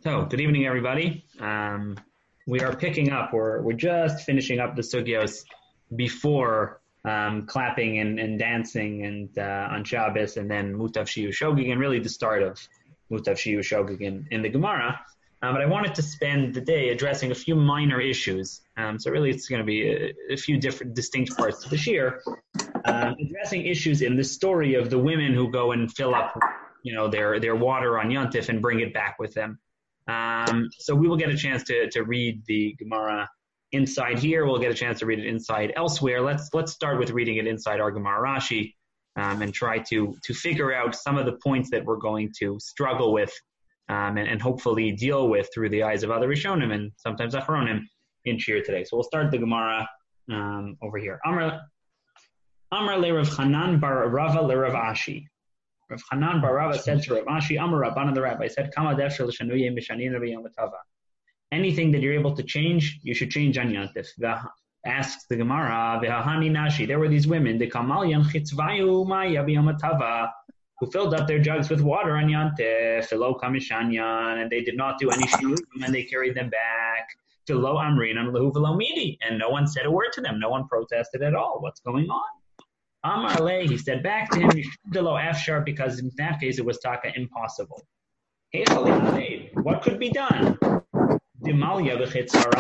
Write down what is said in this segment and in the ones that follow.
So, good evening, everybody. We are picking up. We're just finishing up the sugyos before clapping and dancing and on Shabbos, and then Mutav Shiyu Shogig, and really the start of Mutav Shiyu Shogig in the Gemara. But I wanted to spend the day addressing a few minor issues. So really, it's going to be a few different, distinct parts to the shir, addressing issues in the story of the women who go and fill up, their water on Yontif and bring it back with them. So we will get a chance to read the Gemara inside here. We'll get a chance to read it inside elsewhere. Let's start with reading it inside our Gemara Rashi and try to figure out some of the points that we're going to struggle with and hopefully deal with through the eyes of other Rishonim and sometimes Achronim in Shir today. So we'll start the Gemara over here. Amar le Rav Hanan bar Rava le Rav Ashi. Rav Hanan bar Rava said to Rav Ashi, Amar Rabbanan the rabbi said, Kama defshel shanuye mishanin Yom Tova. Anything that you're able to change, you should change on Yantif. Asks the Gemara, V'hahani nashi. There were these women, the Kamal Yan Chitzvayu Maya B'Yom Tova, who filled up their jugs with water on Yantif, Philo Kamishanyan, and they did not do any shinuyim, and they carried them back. Philo Amrin and Lehu V'lo Midi, and no one said a word to them. No one protested at all. What's going on? Amar le, he said back to him, Afshar, because in that case it was taka impossible. What could be done? If you're going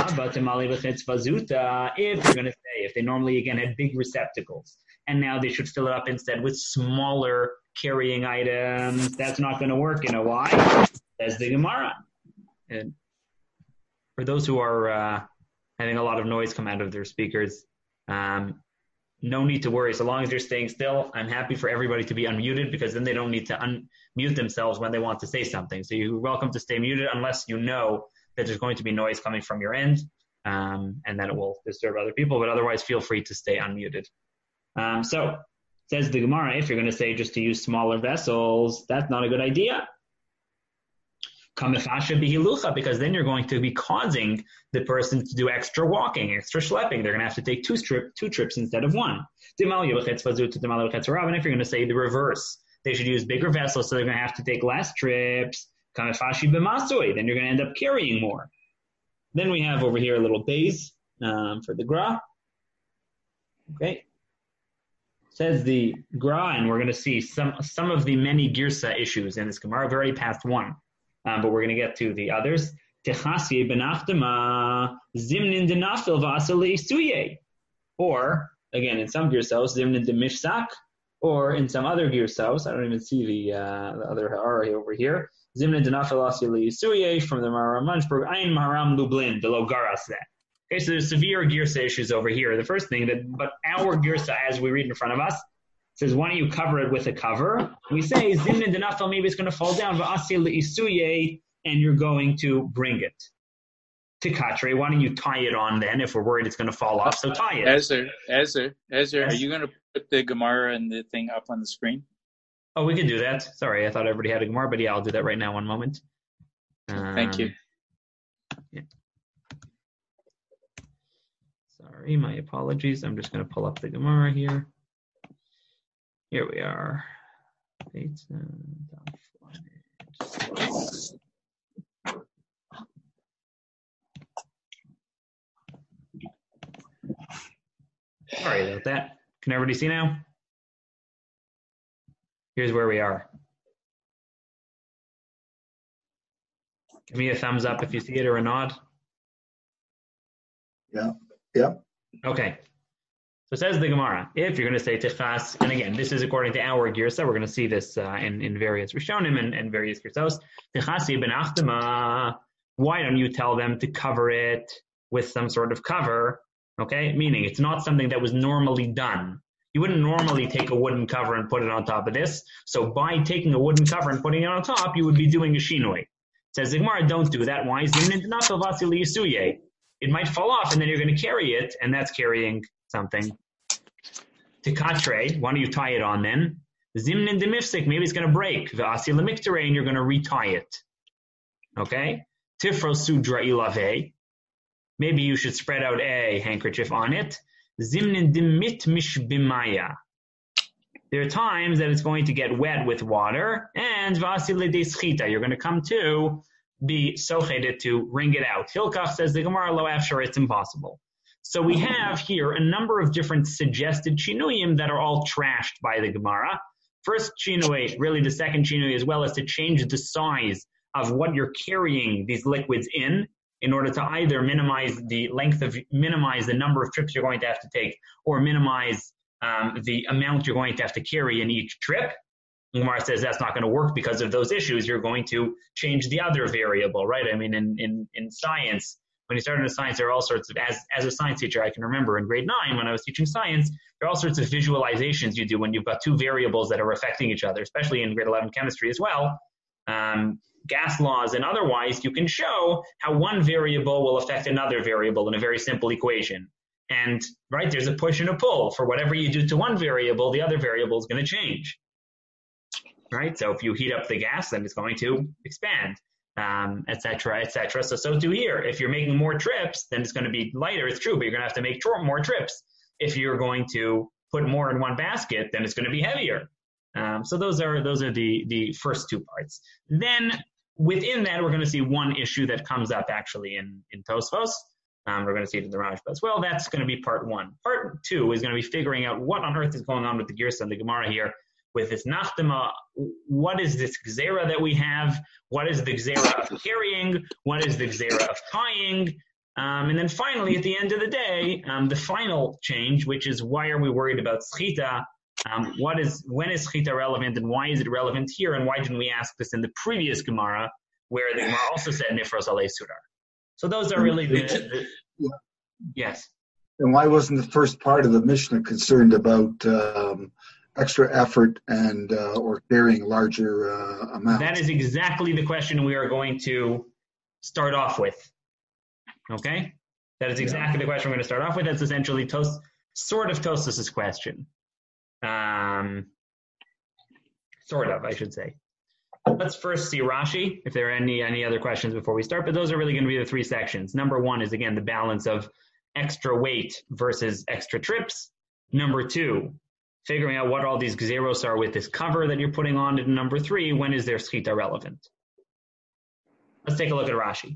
to say, if they normally again had big receptacles, and now they should fill it up instead with smaller carrying items, that's not going to work. You know why? Says the Gemara. And for those who are having a lot of noise come out of their speakers, no need to worry. So long as you're staying still, I'm happy for everybody to be unmuted because then they don't need to unmute themselves when they want to say something. So you're welcome to stay muted unless you know that there's going to be noise coming from your end and then it will disturb other people. But otherwise, feel free to stay unmuted. So says the Gemara, if you're going to say just to use smaller vessels, that's not a good idea. Because then you're going to be causing the person to do extra walking, extra schlepping. They're going to have to take two trips instead of one. And if you're going to say the reverse, they should use bigger vessels, so they're going to have to take less trips. Then you're going to end up carrying more. Then we have over here a little base for the Gra. Okay. Says the Gra, and we're going to see some of the many Girsa issues in this Gemara. We've already passed one. But we're going to get to the others. Or, again, in some girsos, zimnin de mishsak, or in some other girsos, I don't even see the other ha'ara over here, zimnin de nafil asili yisuye from the Maharam Munchberg, Ayin Maharam Lublin, the Logaraseh. Okay, so there's severe girsa issues over here. The first thing, but our girsa, as we read in front of us, says, why don't you cover it with a cover? We say, Zimnin denafel, maybe it's going to fall down, and you're going to bring it. Tikatre, why don't you tie it on then if we're worried it's going to fall off? So tie it. Ezer, yes. Are you going to put the Gemara and the thing up on the screen? Oh, we can do that. Sorry, I thought everybody had a Gemara, but yeah, I'll do that right now, one moment. Thank you. Yeah. Sorry, my apologies. I'm just going to pull up the Gemara here. Here we are. Sorry about that. Can everybody see now? Here's where we are. Give me a thumbs up if you see it or a nod. Yeah. Okay. So says the Gemara, if you're going to say tichas, and again, this is according to our girsa, we're going to see this in various Rishonim and various girsos. Tichasi ben achtama, why don't you tell them to cover it with some sort of cover? Okay, meaning it's not something that was normally done. You wouldn't normally take a wooden cover and put it on top of this. So by taking a wooden cover and putting it on top, you would be doing a shinoi. Says the Gemara, don't do that. Why? It might fall off, and then you're going to carry it, and that's carrying something. Tikatre, why don't you tie it on then? Zimnin demifsik, maybe it's going to break. V'asi lemiktare, and you're going to retie it. Okay? Tifro sudra ilave, maybe you should spread out a handkerchief on it. Zimnin demit mishbimaya. There are times that it's going to get wet with water, and v'asi ledeschita, you're going to come to be sochedet to wring it out. Hilkach says the Gemara lo afshar, it's impossible. So we have here a number of different suggested shinuyim that are all trashed by the Gemara. First shinui, really the second shinui, as well as to change the size of what you're carrying these liquids in order to either minimize the number of trips you're going to have to take, or minimize the amount you're going to have to carry in each trip. Gemara says that's not going to work because of those issues. You're going to change the other variable, right? I mean, in science, when you start into science, there are all sorts of, as a science teacher, I can remember in grade 9 when I was teaching science, there are all sorts of visualizations you do when you've got two variables that are affecting each other, especially in grade 11 chemistry as well. Gas laws and otherwise, you can show how one variable will affect another variable in a very simple equation. And, right, there's a push and a pull. For whatever you do to one variable, the other variable is going to change. Right? So if you heat up the gas, then it's going to expand, et cetera, et cetera. So too here. If you're making more trips, then it's going to be lighter. It's true, but you're going to have to make more trips. If you're going to put more in one basket, then it's going to be heavier. So those are the first two parts. Then within that, we're going to see one issue that comes up actually in Tosfos. We're going to see it in the Rashba as well. That's going to be part 1. Part 2 is going to be figuring out what on earth is going on with the Girsa and the Gemara here. With this Nachtama, what is this Gzera that we have? What is the Gzera of carrying? What is the Gzera of tying? And then finally, at the end of the day, the final change, which is why are we worried about Schita? When is Schita relevant and why is it relevant here? And why didn't we ask this in the previous Gemara, where the Gemara also said Nifros Alei Sudar? So those are really yes. And why wasn't the first part of the Mishnah concerned about extra effort and or carrying larger amounts? That is exactly the question we are going to start off with. Okay? That is exactly the question we're going to start off with. That's essentially sort of Tosfos' question. Sort of, I should say. Let's first see Rashi, if there are any other questions before we start, but those are really going to be the 3 sections. Number 1 is, again, the balance of extra weight versus extra trips. Number 2, figuring out what all these Gzeros are with this cover that you're putting on. And number 3, when is their Schita relevant? Let's take a look at Rashi.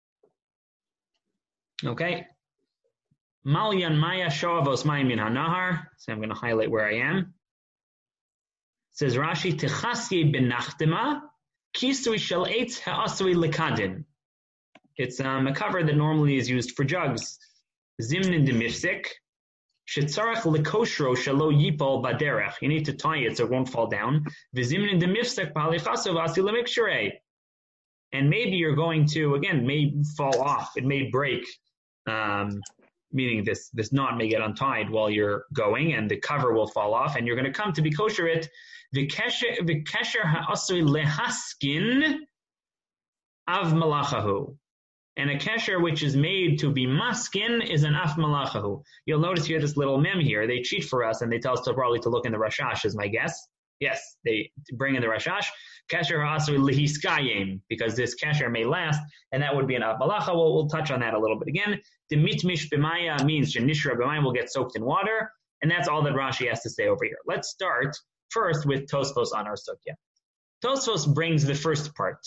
Okay. Malyan Maya Shoavos Mayim Min HaNahar. So I'm going to highlight where I am. It says Rashi, Techasye Benachtema, Kisui Shel Eitz Ha'asui Lekadin. It's a cover that normally is used for jugs. Zimnin Demifsik. Shetzarach lekoshro shelo yipol baderech. You need to tie it so it won't fall down. V'zimnin demifsek b'halichaso v'asi lemikshurei. And maybe you're going to, again, may fall off. It may break, meaning this knot may get untied while you're going, and the cover will fall off, and you're going to come to be kosher it. V'kesher ha'asui lehaskin av malachahu. And a kesher which is made to be maskin is an af malachahu. You'll notice here this little mem here. They cheat for us and they tell us probably to look in the Rashash, is my guess. Yes, they bring in the Rashash. Kesher ha'asui lehiskayim, because this kesher may last, and that would be an af malacha. We'll touch on that a little bit again. The mitmish b'maya means shenishra b'maya will get soaked in water, and that's all that Rashi has to say over here. Let's start first with Tosfos on our sugya. Tosfos brings the first part.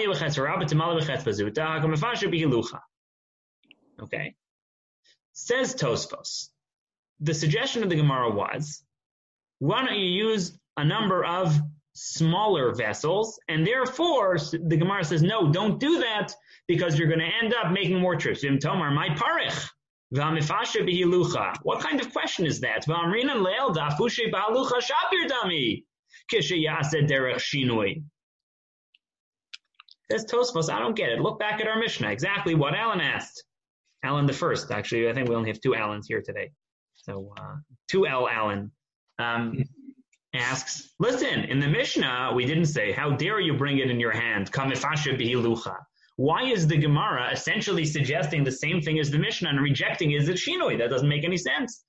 Okay. Says Tosfos, the suggestion of the Gemara was, why don't you use a number of smaller vessels? And therefore, the Gemara says, no, don't do that, because you're going to end up making more trips. Tomar, my parich. What kind of question is that? Says Tosfos, I don't get it. Look back at our Mishnah. Exactly what Alan asked. Alan the first, actually. I think we only have 2 Allens here today. So 2L Allen asks, listen, in the Mishnah, we didn't say, how dare you bring it in your hand? Why is the Gemara essentially suggesting the same thing as the Mishnah and rejecting is it shinoi? That doesn't make any sense.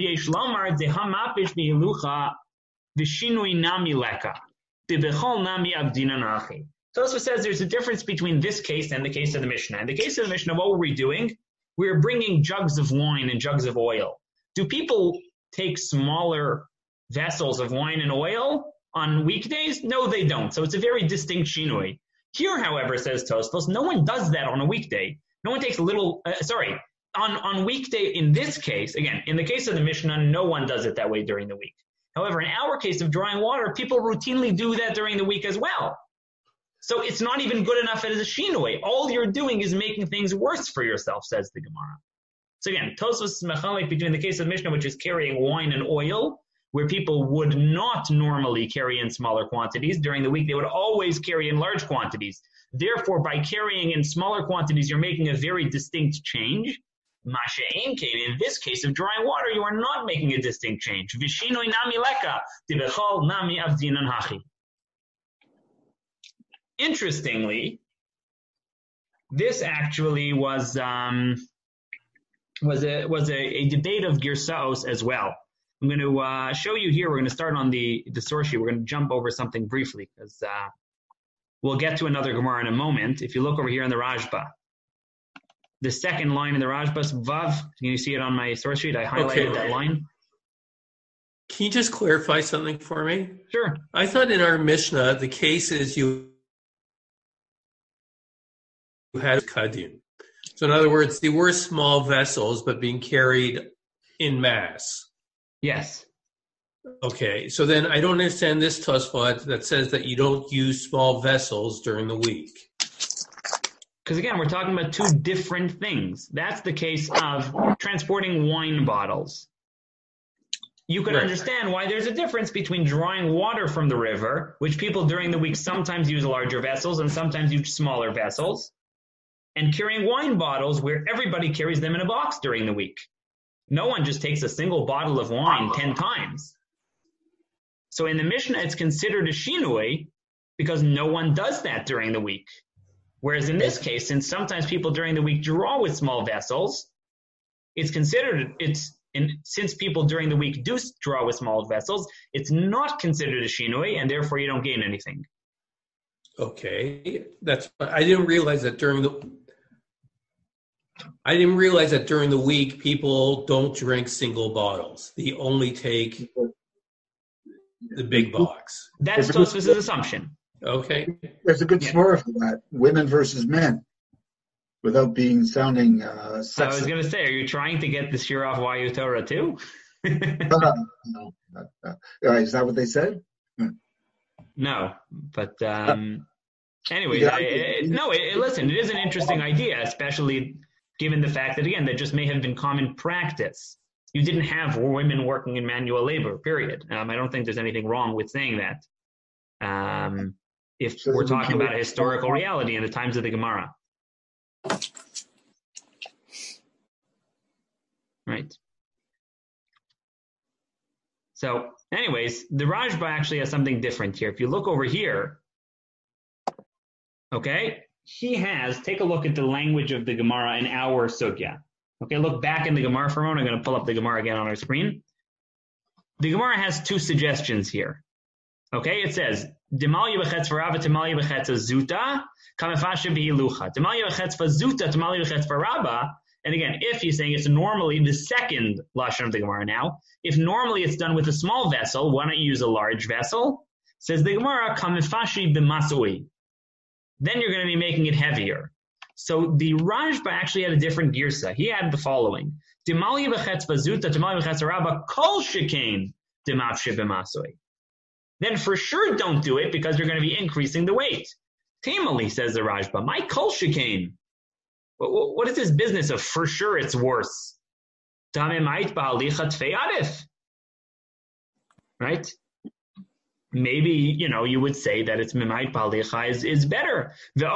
Tosfos says there's a difference between this case and the case of the Mishnah. In the case of the Mishnah, what were we doing? We were bringing jugs of wine and jugs of oil. Do people take smaller vessels of wine and oil on weekdays? No, they don't. So it's a very distinct shinui. Here, however, says Tosfos, no one does that on a weekday. No one takes on weekday in this case, again, in the case of the Mishnah, no one does it that way during the week. However, in our case of drawing water, people routinely do that during the week as well. So it's not even good enough as a shinui. All you're doing is making things worse for yourself, says the Gemara. So again, Tosfos is mechalik between the case of Mishnah, which is carrying wine and oil, where people would not normally carry in smaller quantities. During the week, they would always carry in large quantities. Therefore, by carrying in smaller quantities, you're making a very distinct change. Masha'in came in this case of drawing water, you are not making a distinct change. Vishinoi nami leka, tibechol nami avdinan hachi. Interestingly, this actually was a debate of Girsaos as well. I'm going to show you here. We're going to start on the source sheet. We're going to jump over something briefly because we'll get to another Gemara in a moment. If you look over here in the Rajba, the second line in the Rajba's Vav, can you see it on my source sheet? I highlighted that line. Can you just clarify something for me? Sure. I thought in our Mishnah, the case is you had Kadin. So in other words, they were small vessels, but being carried in mass. Yes. Okay, so then I don't understand this Tosfot that says that you don't use small vessels during the week. Because again, we're talking about two different things. That's the case of transporting wine bottles. You could understand why there's a difference between drawing water from the river, which people during the week sometimes use larger vessels and sometimes use smaller vessels, and carrying wine bottles where everybody carries them in a box during the week. No one just takes a single bottle of wine 10 times. So in the Mishnah, it's considered a shinui because no one does that during the week. Whereas in this case, since sometimes people during the week draw with small vessels, since people during the week do draw with small vessels, it's not considered a shinui, and therefore you don't gain anything. Okay, I didn't realize that during the week people don't drink single bottles. They only take the big box. That's Tosfos' assumption. Okay. There's a good story for that. Women versus men. Without sounding sexist. I was going to say, are you trying to get the Shir off Wayu Torah too? No. Is that what they said? No, but anyway, listen, it is an interesting idea, especially given the fact that, again, that just may have been common practice. You didn't have women working in manual labor, period. I don't think there's anything wrong with saying that. If we're talking about a historical reality in the times of the Gemara. Right. So, anyways, the Rajba actually has something different here. If you look over here, okay, take a look at the language of the Gemara in our Sugya. Okay, look back in the Gemara for a moment. I'm going to pull up the Gemara again on our screen. The Gemara has two suggestions here. Okay, it says, Demal yibachetz farava, temal yibachetz zuta, kamefashe bihilucha. Demal yibachetz fazuta, temal yibachetz faraba. And again, if he's saying it's normally the second lashon of the Gemara now, if normally it's done with a small vessel, why not use a large vessel? Says the Gemara, kamefashi b'masui. Then you're going to be making it heavier. So the Rajba actually had a different girsa. He had the following: Demal yibachetz fazuta, temal yibachetz faraba, kol shekain demafshe b'masui. Then for sure don't do it because you're going to be increasing the weight. Tamali, says the Rajba, my kol shekain. What is this business of for sure it's worse? Right? Maybe, you would say that it's memait ba'alicha is better.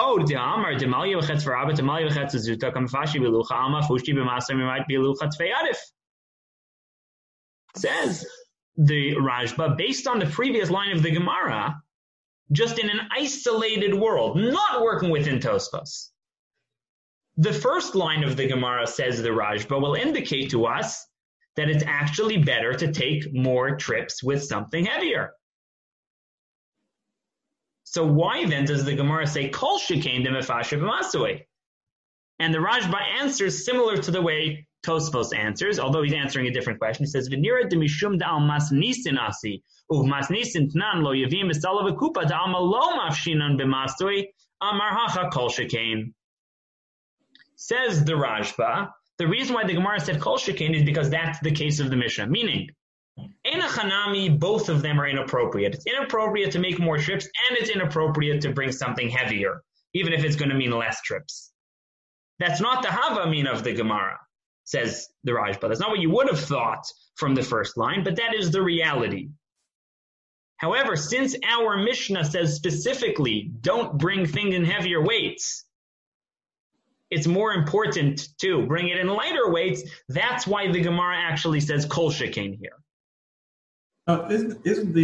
Says the Rajba, based on the previous line of the Gemara, just in an isolated world, not working within Tosfos. The first line of the Gemara, says the Rajba, will indicate to us that it's actually better to take more trips with something heavier. So why then does the Gemara say kol shekain demefashe b'masui? And the Rajba answers similar to the way Tosfos answers, although he's answering a different question. He says, "V'nira demishum da'al masnisin asi, uv masnisin tnan lo yavim b'salav akupa da'al lo mafshinan b'masui Amar hacha kol shekain. Says the Rashba, the reason why the Gemara said kol shekain is because that's the case of the Mishnah. Meaning, Eina Chanami, both of them are inappropriate. It's inappropriate to make more trips, and it's inappropriate to bring something heavier, even if it's going to mean less trips. That's not the Hava of the Gemara, says the Rashba. That's not what you would have thought from the first line, but that is the reality. However, since our Mishnah says specifically, don't bring things in heavier weights, it's more important to bring it in lighter weights. That's why the Gemara actually says kol shekain here. Isn't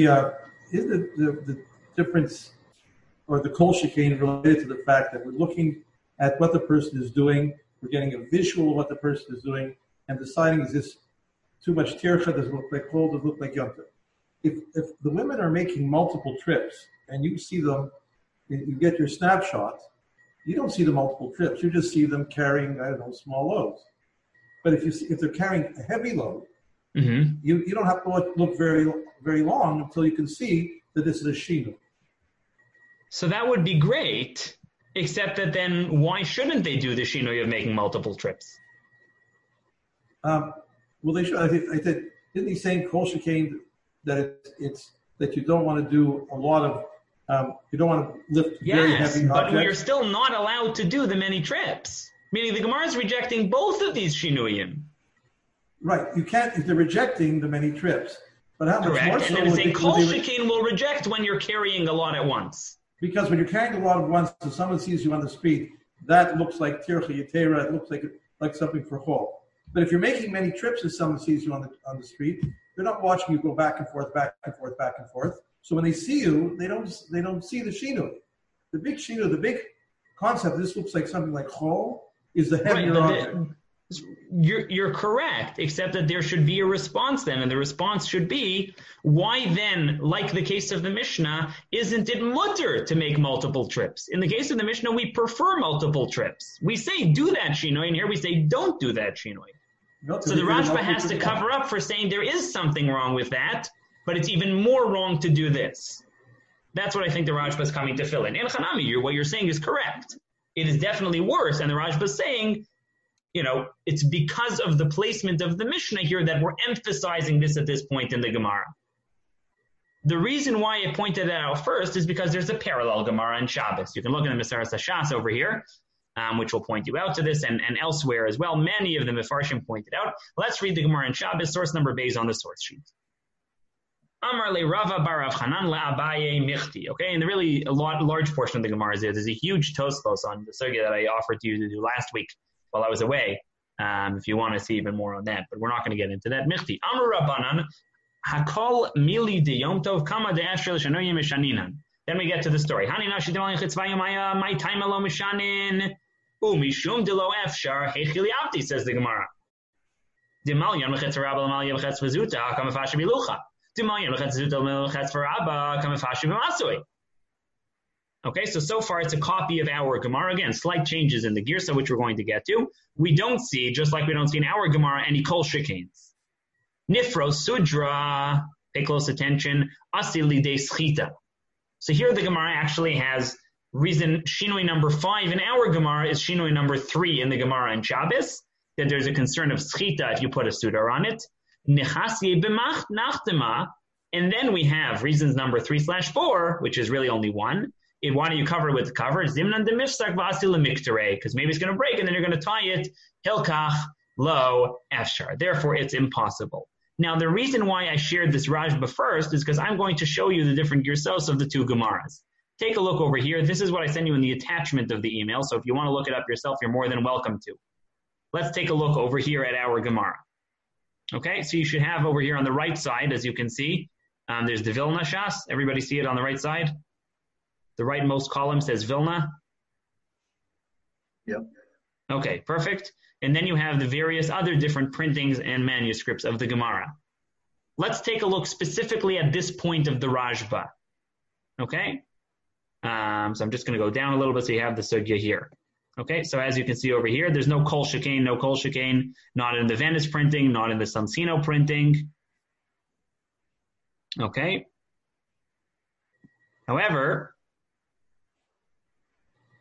the difference or the kol shekain related to the fact that we're looking at what the person is doing, we're getting a visual of what the person is doing, and deciding is this too much tircha, does it look like kol, does it look like yom tov? If the women are making multiple trips and you see them, you get your snapshots, you don't see the multiple trips. You just see them carrying, small loads. But if they're carrying a heavy load, you don't have to look very, very long until you can see that this is a shinu. So that would be great, except that then why shouldn't they do the shinui of making multiple trips? Well, they should. I think didn't he say in Kol Shekain that it's that you don't want to do a lot of you don't want to lift very heavy objects? Yes, but we're still not allowed to do the many trips. Meaning the Gemara is rejecting both of these shinuyim. Right, you can't if they're rejecting the many trips. But how much more so? And then saying Kol Shekain will reject when you're carrying a lot at once. Because when you're carrying a lot at once, and someone sees you on the street, that looks like tircha yetera. It looks like something for chol. But if you're making many trips and someone sees you on the street, they're not watching you go back and forth, back and forth, back and forth. So when they see you, they don't see the shinui. The big shinui, the big concept, this looks like something like chol, is the heavier object. You're correct, except that there should be a response then, and the response should be, why then, like the case of the Mishnah, isn't it mutter to make multiple trips? In the case of the Mishnah, we prefer multiple trips. We say do that shinoi, and here we say don't do that shinoi. So the Rashba has to cover up for saying there is something wrong with that, but it's even more wrong to do this. That's what I think the Rashba is coming to fill in. In Chanami, what you're saying is correct. It is definitely worse, and the Rashba is saying, it's because of the placement of the Mishnah here that we're emphasizing this at this point in the Gemara. The reason why I pointed that out first is because there's a parallel Gemara in Shabbos. You can look in the Maseres Hashas over here, which will point you out to this, and elsewhere as well. Many of the Mefarshim pointed out. Let's read the Gemara in Shabbos, source number Beis on the source sheet. Amar le Rava bar Rav Chanan la Abaye michti. Okay, and really a large portion of the Gemara is there. There's a huge Tosfos on the sugya that I offered to you to do last week while I was away, if you want to see even more on that. But we're not going to get into that. Michti. Amar Rabbanan, hakol mili de yom tov kama de asher l'shanoyim mishaninan. Then we get to the story. Hani nashi demalin chitzvayim my time alo mishanin umishum de lo efshar hechili avti, says the Gemara. Demalyan mechetz v'rabba demalyan mechetz v'zuta kama fashi milucha. Demalyan mechetz v'zuta mechetz v'rabba kama fashi v'masui. Okay, so far it's a copy of our Gemara. Again, slight changes in the Girsa, which we're going to get to. We don't see, just like we don't see in our Gemara, any kol shekains. Nifro sudra, pay close attention, asili de schita. So here the Gemara actually has reason shinoi number 5 in our Gemara is shinoi number 3 in the Gemara in Shabbos, that there's a concern of schita if you put a sudar on it. Nechasye b'mach nachtema, and then we have reasons number 3/4, which is really only one. Why don't you cover it with the cover? Zimnan de mifsak v'asil lemiktere, because maybe it's going to break and then you're going to tie it hilkach lo efshar. Therefore, it's impossible. Now, the reason why I shared this Rashba first is because I'm going to show you the different girsos of the two Gemaras. Take a look over here. This is what I send you in the attachment of the email. So if you want to look it up yourself, you're more than welcome to. Let's take a look over here at our Gemara. Okay, so you should have over here on the right side, as you can see, there's the Vilna Shas. Everybody see it on the right side? The rightmost column says Vilna. Yep. Okay, perfect. And then you have the various other different printings and manuscripts of the Gemara. Let's take a look specifically at this point of the Rashba. Okay? So I'm just going to go down a little bit so you have the sugya here. Okay, so as you can see over here, there's no kol shekain, not in the Venice printing, not in the Sansino printing. Okay? However,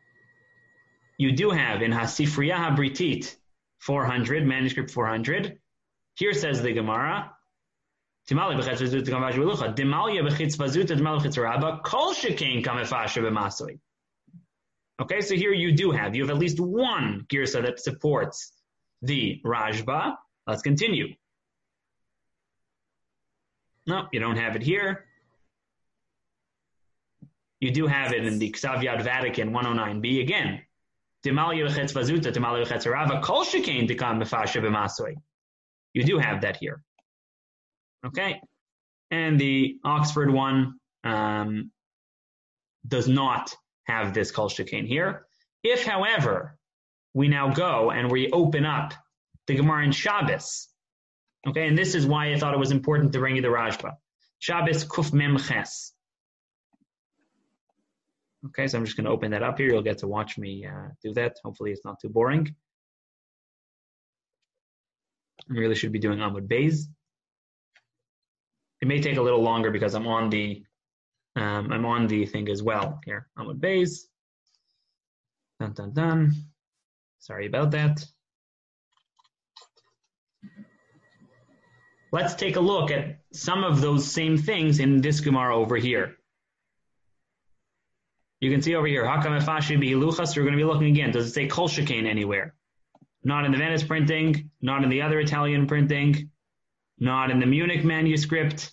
you do have in Hasifriya HaBritit 400, manuscript 400. Here says the Gemara, Timalia b'chetz v'zut kamash v'lucha. Dimalia b'chitz v'zut dimalia b'chitz rabba. Kol shekein kamefasha b'masoi. Okay, so here you have at least one girsa that supports the Rajba. Let's continue. No, you don't have it here. You do have it in the Ksav Yad Vatican 109b again. Dimalia b'chetz v'zut dimalia b'chitz rabba. Kol shekein kamefasha b'masoi. You do have that here. Okay, and the Oxford one does not have this kol shekain here. If, however, we now go and we open up the Gemara in Shabbos, okay, and this is why I thought it was important to bring you the Rajba. Shabbos Kuf Mem Ches. Okay, so I'm just going to open that up here. You'll get to watch me do that. Hopefully it's not too boring. I really should be doing Amud Beis. It may take a little longer because I'm on the thing as well here. Amud Beis. Dun dun dun. Sorry about that. Let's take a look at some of those same things in this Gemara over here. You can see over here, Hakam Efashi Bihiluchas. We're going to be looking again. Does it say Kol Shekain anywhere? Not in the Venice printing, not in the other Italian printing, not in the Munich manuscript,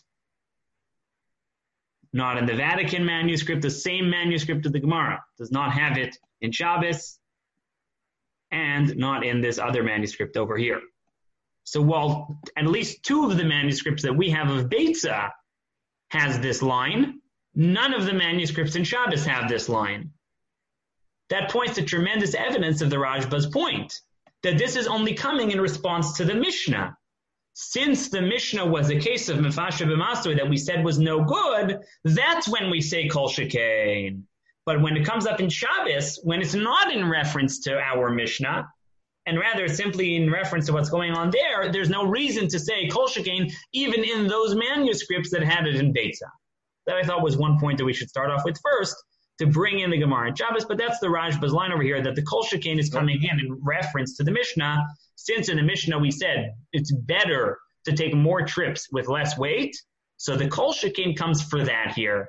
not in the Vatican manuscript. The same manuscript of the Gemara does not have it in Shabbos, and not in this other manuscript over here. So while at least two of the manuscripts that we have of Beitza has this line, none of the manuscripts in Shabbos have this line. That points to tremendous evidence of the Rajba's point, that this is only coming in response to the Mishnah. Since the Mishnah was a case of Mefasha b'Masoi that we said was no good, that's when we say Kol Shekain. But when it comes up in Shabbos, when it's not in reference to our Mishnah, and rather simply in reference to what's going on there, there's no reason to say Kol Shekain even in those manuscripts that had it in Beitza. That I thought was one point that we should start off with first, to bring in the Gemara in Shabbos, but that's the Rajba's line over here, that the Kol Shekain is coming in reference to the Mishnah, since in the Mishnah we said it's better to take more trips with less weight, so the Kol Shekain comes for that here.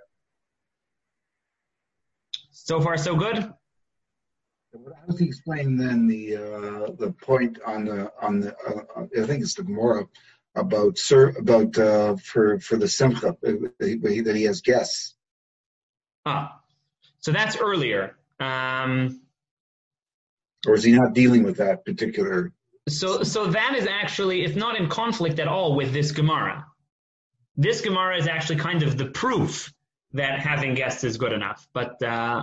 So far, so good? How does he explain then the point on the I think it's the Gemara about for the Simcha that he has guests? So that's earlier. Or is he not dealing with that particular? So that is actually, it's not in conflict at all with this Gemara. This Gemara is actually kind of the proof that having guests is good enough. But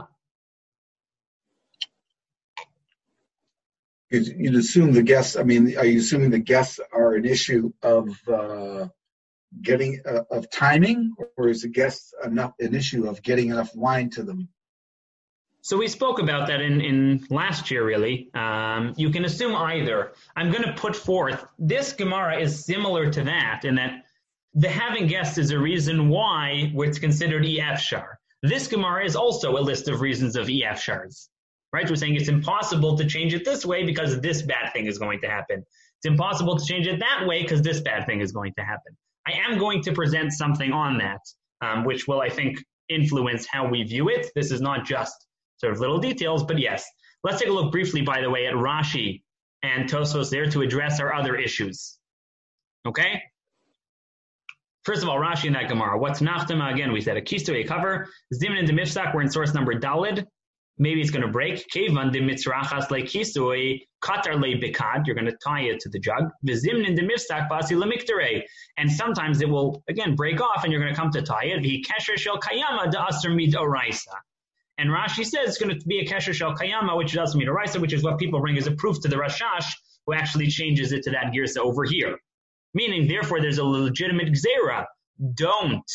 you'd assume the guests. I mean, are you assuming the guests are an issue of getting of timing, or is the guests an issue of getting enough wine to them? So we spoke about that in last year, really. You can assume either. I'm going to put forth, this Gemara is similar to that, in that the having guests is a reason why it's considered Efshar. This Gemara is also a list of reasons of Efshars. Right? We're saying it's impossible to change it this way because this bad thing is going to happen. It's impossible to change it that way because this bad thing is going to happen. I am going to present something on that, which will, I think, influence how we view it. This is not just sort of little details, but yes. Let's take a look briefly, by the way, at Rashi and Tosfos there to address our other issues. Okay? First of all, Rashi in that Gemara. What's Nachtama? Again, we said a kisto, a cover. Zimin and Demifsak, we're in source number Dalid. Maybe it's going to break. Kevan de mitzrachas le kisoi katar le bekad. You're going to tie it to the jug. V'zimnin de mifsak basi lemiktere. And sometimes it will again break off, and you're going to come to tie it. V'hi kesher shel kayama da aser mid oraisa. And Rashi says it's going to be a kesher shel kayama, which doesn't mean oraisa, which is what people bring as a proof to the Rashash, who actually changes it to that girsa over here. Meaning, therefore, there's a legitimate gzera. Don't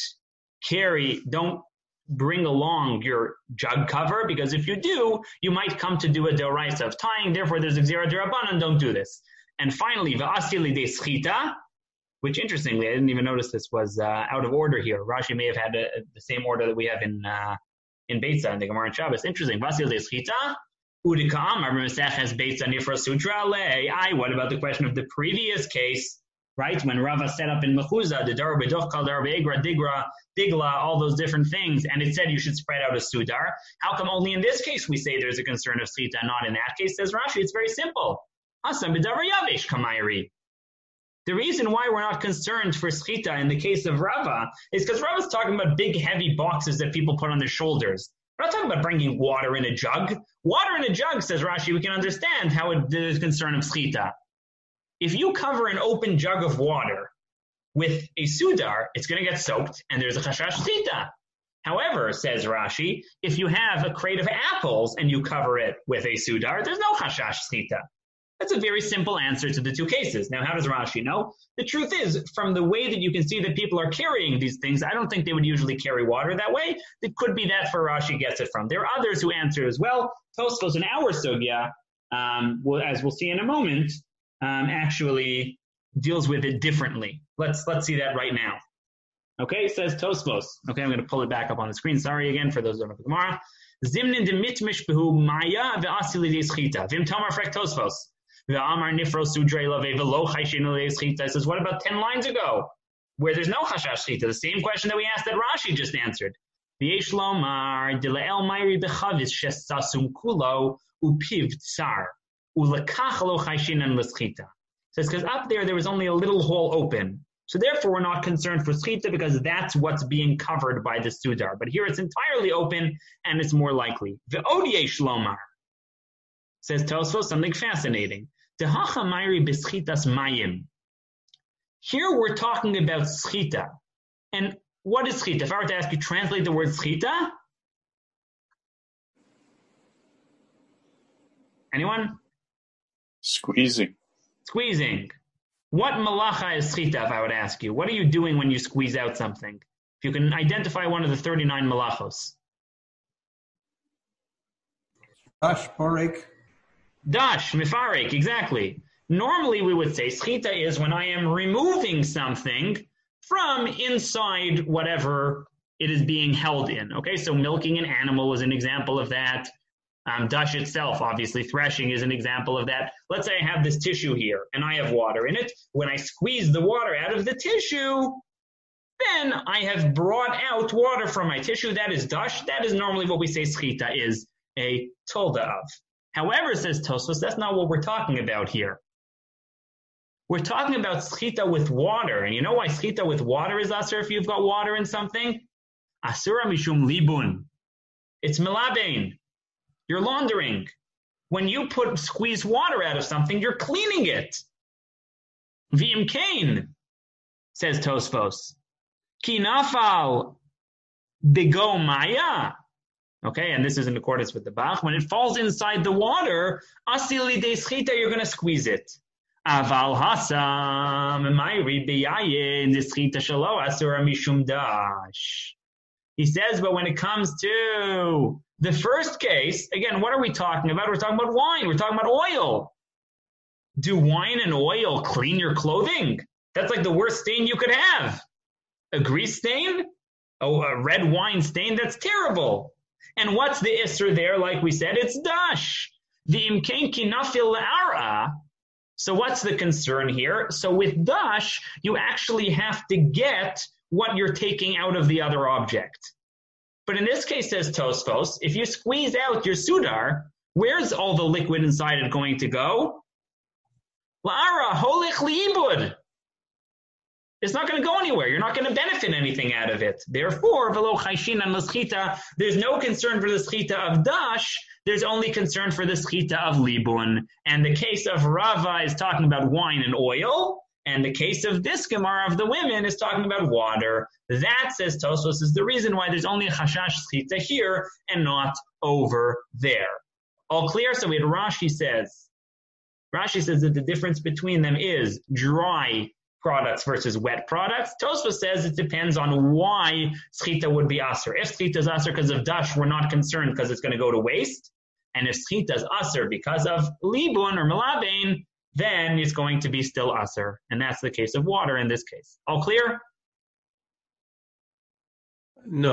bring along your jug cover, because if you do, you might come to do a deoraisa of tying. Therefore, there's a gzera derabanan. Don't do this. And finally, va'asili de schita, which interestingly, I didn't even notice this was out of order here. Rashi may have had the same order that we have in Beitza in the Gemara and Shabbos. Interesting. Va'asili de schita, Udika Amar Meseches Beitza Nifra Sutra Le. What about the question of the previous case, right? When Rava set up in Mechuzah, the Dar B'Doch Kal Dar B'Egra, Digra, Digla, all those different things, and it said you should spread out a Sudar. How come only in this case we say there's a concern of Schita, not in that case? Says Rashi, it's very simple. Asam B'Davar Yavish Kamayri. The reason why we're not concerned for Schita in the case of Rava is because Rava's talking about big, heavy boxes that people put on their shoulders. We're not talking about bringing water in a jug. Water in a jug, says Rashi, we can understand how there's concern of Schita. If you cover an open jug of water with a Sudar, it's going to get soaked and there's a Chashash Schita. However, says Rashi, if you have a crate of apples and you cover it with a Sudar, there's no Chashash Schita. That's a very simple answer to the two cases. Now, how does Rashi know? The truth is, from the way that you can see that people are carrying these things, I don't think they would usually carry water that way. It could be that where Rashi gets it from. There are others who answer as well. Tosfos in our sugya, as we'll see in a moment, actually deals with it differently. Let's see that right now. Okay, it says Tosfos. Okay, I'm going to pull it back up on the screen. Sorry again for those who don't know the Gemara. Zimnin de mitmish behu maya ve'asili de schita. Vim tamar frek Tosfos. It says, what about 10 lines ago, where there's no Chashash Schita? The same question that we asked that Rashi just answered. Says, because up there was only a little hole open. So therefore, we're not concerned for Schita because that's what's being covered by the Sudar. But here it's entirely open and it's more likely. Says Tosfos, something fascinating. Here we're talking about schita. And what is schita? If I were to ask you, translate the word schita? Anyone? Squeezing. Squeezing. What malacha is schita, if I would ask you? What are you doing when you squeeze out something? If you can identify one of the 39 malachos. Dash, parek. Dash, mifarek, exactly. Normally we would say schita is when I am removing something from inside whatever it is being held in. Okay, so milking an animal is an example of that. Dash itself, obviously, threshing is an example of that. Let's say I have this tissue here and I have water in it. When I squeeze the water out of the tissue, then I have brought out water from my tissue. That is dash. That is normally what we say schita is a tolda of. However, says Tosfos, that's not what we're talking about here. We're talking about schita with water. And you know why schita with water is asur if you've got water in something? Asura mishum libun. It's melabein. You're laundering. When you squeeze water out of something, you're cleaning it. V'im kain, says Tosfos. Ki nafal bigo maya. Okay, and this is in accordance with the Bach. When it falls inside the water, asili de schita, you're going to squeeze it. Aval hasam mayri beyayin de schita shalo asura mishum dash. He says, but when it comes to the first case, again, what are we talking about? We're talking about wine. We're talking about oil. Do wine and oil clean your clothing? That's like the worst stain you could have. A grease stain? Oh, a red wine stain? That's terrible. And what's the isser there? Like we said, it's dash. The imkain kinafil ara. So what's the concern here? So with dash, you actually have to get what you're taking out of the other object. But in this case, says Tosfos, if you squeeze out your sudar, where's all the liquid inside it going to go? La'ara holich liibud. It's not going to go anywhere. You're not going to benefit anything out of it. Therefore, velo chayshin and l'schita, there's no concern for the schita of dash. There's only concern for the schita of libun. And the case of Rava is talking about wine and oil. And the case of this Gemara of the women is talking about water. That, says Tosfos, is the reason why there's only a chashash schita here and not over there. All clear? So we had Rashi says that the difference between them is dry products versus wet products. Tosfos says it depends on why schita would be aser. If schita is aser because of dash, we're not concerned because it's going to go to waste. And if schita is aser because of libun or melabein, then it's going to be still aser. And that's the case of water in this case. All clear? No.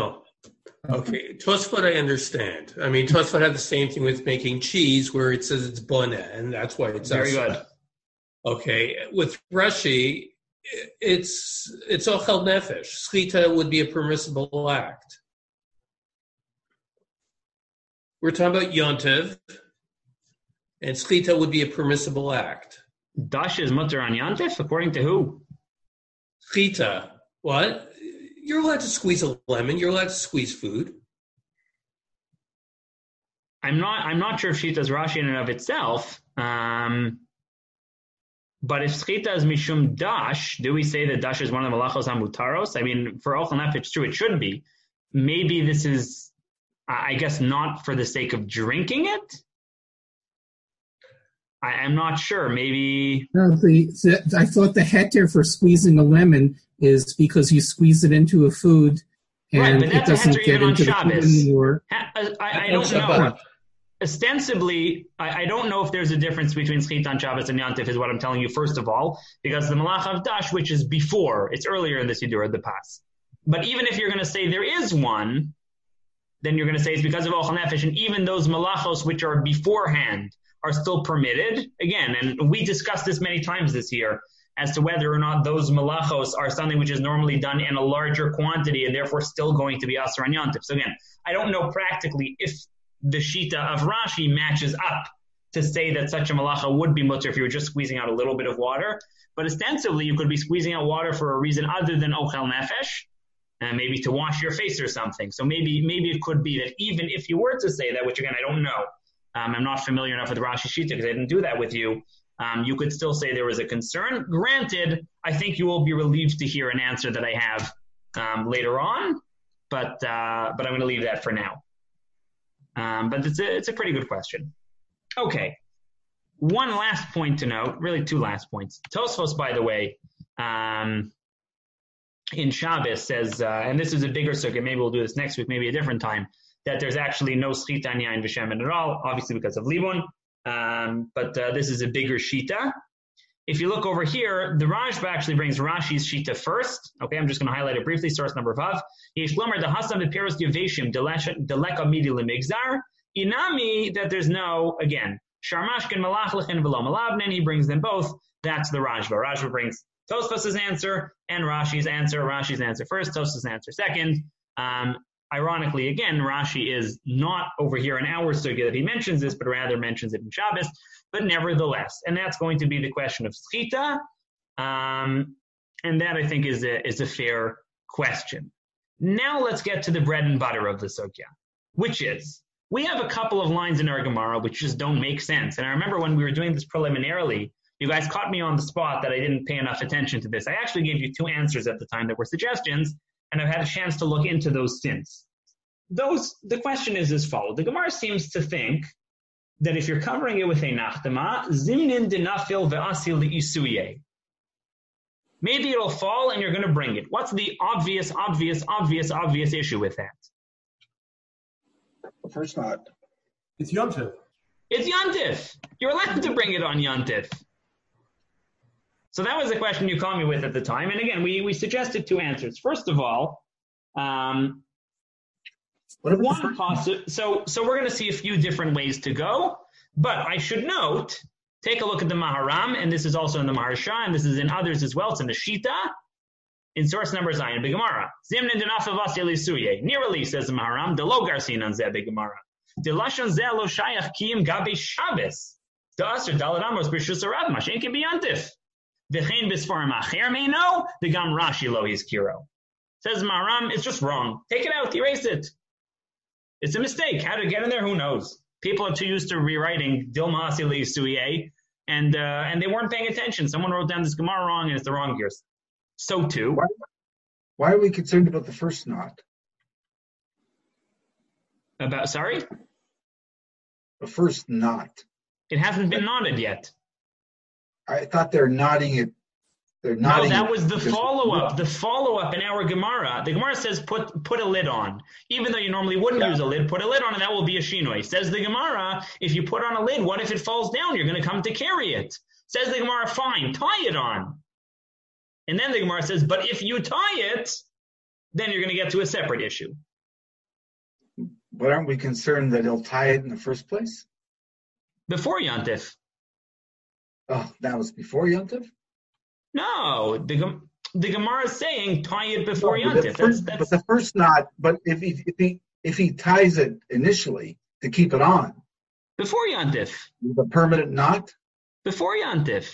Okay, Tosfot I understand. I mean, Tosfot had the same thing with making cheese, where it says it's boneh, and that's why it's Very asr. good. Okay, with Rashi, it's ochel nefesh. Schita would be a permissible act. We're talking about yontev, and schita would be a permissible act. Dash is mutter on Yantif, according to who? Schita, what? You're allowed to squeeze a lemon. You're allowed to squeeze food. I'm not sure if Shita is Rashi in and of itself. But if Schita is Mishum Dash, do we say that Dash is one of the Malachos HaMutaros? I mean, for Ochel Nefesh, it's true, it should be. Maybe this is, I guess, not for the sake of drinking it? I'm not sure. Maybe... No, I thought the heter for squeezing a lemon is because you squeeze it into a food and right, but it doesn't get into the food anymore. I don't know. Ostensibly, I don't know if there's a difference between Schita on Shabbos and Yantif, is what I'm telling you, first of all, because the Malach of Dash, which is before, it's earlier in the Siddur, the Pas. But even if you're going to say there is one, then you're going to say it's because of Ochel Nefesh, and even those Malachos which are beforehand are still permitted. Again, and we discussed this many times this year, as to whether or not those Malachos are something which is normally done in a larger quantity and therefore still going to be Asr on Yantif. So again, I don't know practically if the Shita of Rashi matches up to say that such a malacha would be mutter if you were just squeezing out a little bit of water. But ostensibly, you could be squeezing out water for a reason other than ochel nefesh, and maybe to wash your face or something. So maybe it could be that even if you were to say that, which again, I don't know, I'm not familiar enough with Rashi Shita because I didn't do that with you, you could still say there was a concern. Granted, I think you will be relieved to hear an answer that I have later on, but I'm going to leave that for now. But it's a pretty good question. Okay. One last point to note, really two last points. Tosfos, by the way, in Shabbos says, and this is a bigger circuit, maybe we'll do this next week, maybe a different time, that there's actually no Schita in Yain V'Shemen at all, obviously because of Libun, but this is a bigger Shita. If you look over here, the Rashba actually brings Rashi's Shita first. Okay, I'm just going to highlight it briefly. Source number Vav. Yeshlomer the Hasam the Piros Yeveshim Deleka Midi Lemigzar. Inami, that there's no, again, Sharmashkin Malachlichen Velo Malabnin. He brings them both. That's the Rashba. Rashba brings Tosfos' answer and Rashi's answer. Rashi's answer first, Tosfos' answer second. Ironically, again, Rashi is not over here in our sugya that he mentions this, but rather mentions it in Shabbos. But nevertheless, and that's going to be the question of Schita, and that I think is a fair question. Now let's get to the bread and butter of the sugya, which is, we have a couple of lines in our Gemara which just don't make sense. And I remember when we were doing this preliminarily, you guys caught me on the spot that I didn't pay enough attention to this. I actually gave you two answers at the time that were suggestions, and I've had a chance to look into those since. The question is as follows. The Gemara seems to think that if you're covering it with a nachtama, zimnin dinafil ve'asil isuye. Maybe it'll fall and you're going to bring it. What's the obvious issue with that? First not. It's Yontif. It's Yontif. You're allowed to bring it on Yontif. So that was the question you caught me with at the time. And again, we suggested two answers. First of all, so we're going to see a few different ways to go. But I should note, take a look at the Maharam, and this is also in the Maharsha, and this is in others as well. It's in the Shita, in source number Zion, B'Gemara. Zimnin denafel vasel isuye. Nearly, says the Maharam, the lo garsin on zeh B'Gemara. The lashon zeh lo shayach kiyim gabe Shabbos. The aser dalad amos b'shus arav mashen ke biyantif. V'chein b'sfarim acher meino, the gam Rashi lo hizkiro. Says the Maharam, it's just wrong. Take it out, erase it. It's a mistake. How to get in there, who knows? People are too used to rewriting Dilma Asili Suye, and they weren't paying attention. Someone wrote down this Gemara wrong, and it's the wrong years. So too. Why are we concerned about the first knot? Sorry? The first knot. It hasn't been knotted yet. I thought they're knotting it. No, that was the follow-up. The follow-up in our Gemara. The Gemara says put a lid on. Even though you normally wouldn't use a lid, put a lid on and that will be a shinoi. Says the Gemara, if you put on a lid, what if it falls down? You're going to come to carry it. Says the Gemara, fine, tie it on. And then the Gemara says, but if you tie it, then you're going to get to a separate issue. But aren't we concerned that he'll tie it in the first place? Before Yontif. Oh, that was before Yontif? No, the Gemara is saying tie it before No, Yontif. but the first knot. But if he ties it initially to keep it on, before Yontif. the permanent knot. Before Yontif.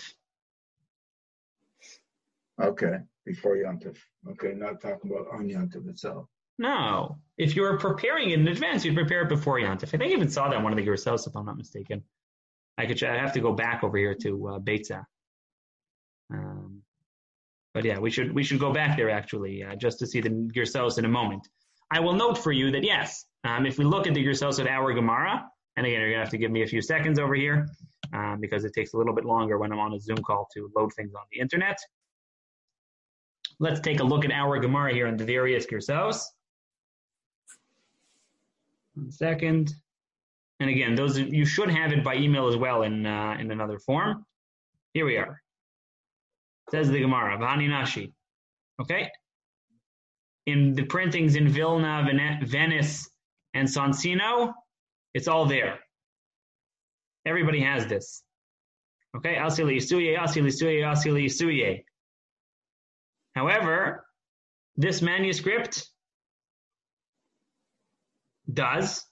Okay, before Yontif. Okay, not talking about on Yontif itself. No. If you were preparing it in advance, you'd prepare it before Yontif. I think I even saw that in one of the Gersos, if I'm not mistaken. I have to go back over here to Beitza. But yeah, we should go back there actually, just to see the Gersos in a moment. I will note for you that yes, if we look at the Gersos of our Gemara, and again, you're going to have to give me a few seconds over here, because it takes a little bit longer when I'm on a Zoom call to load things on the internet. Let's take a look at our Gemara here in the various Gersos. 1 second. And again, you should have it by email as well in another form. Here we are. Says the Gemara, V'hani Nashi. Okay? In the printings in Vilna, Venice, and Soncino, it's all there. Everybody has this. Okay? Asili Yisuye, Asili Yisuye, Asili Yisuye. However, this manuscript does.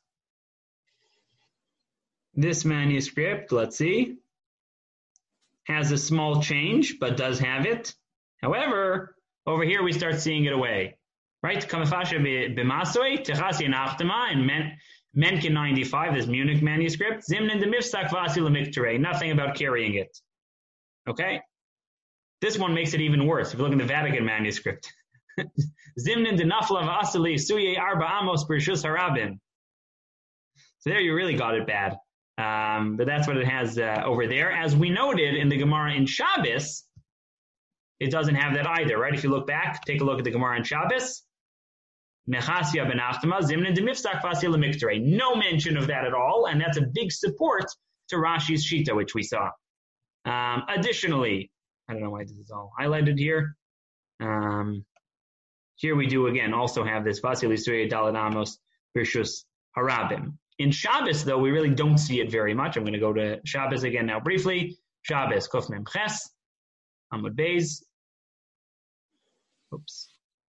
This manuscript, let's see, has a small change, but does have it. However, over here we start seeing it away. Right? Kamafasha b'masoi, techasi nachtama, and Menken 95, this Munich manuscript. Zimnin de mifsak vasi lemiktere, nothing about carrying it. Okay? This one makes it even worse. If you look in the Vatican manuscript. Zimnin de nafla vasili suye arba amos bershus harabin. So there you really got it bad. But that's what it has over there. As we noted in the Gemara in Shabbos, it doesn't have that either, right? If you look back, take a look at the Gemara in Shabbos. Nechasya ben Achtama, Zimnin de mifsak vasi lemiktere. No mention of that at all, and that's a big support to Rashi's Shita, which we saw. Additionally, I don't know why this is all highlighted here. Here we do again also have this Vasili Surya Daladamos Birshus Harabim. In Shabbos, though, we really don't see it very much. I'm going to go to Shabbos again now briefly. Shabbos, Kof Mem Ches, Amud Beis. Oops.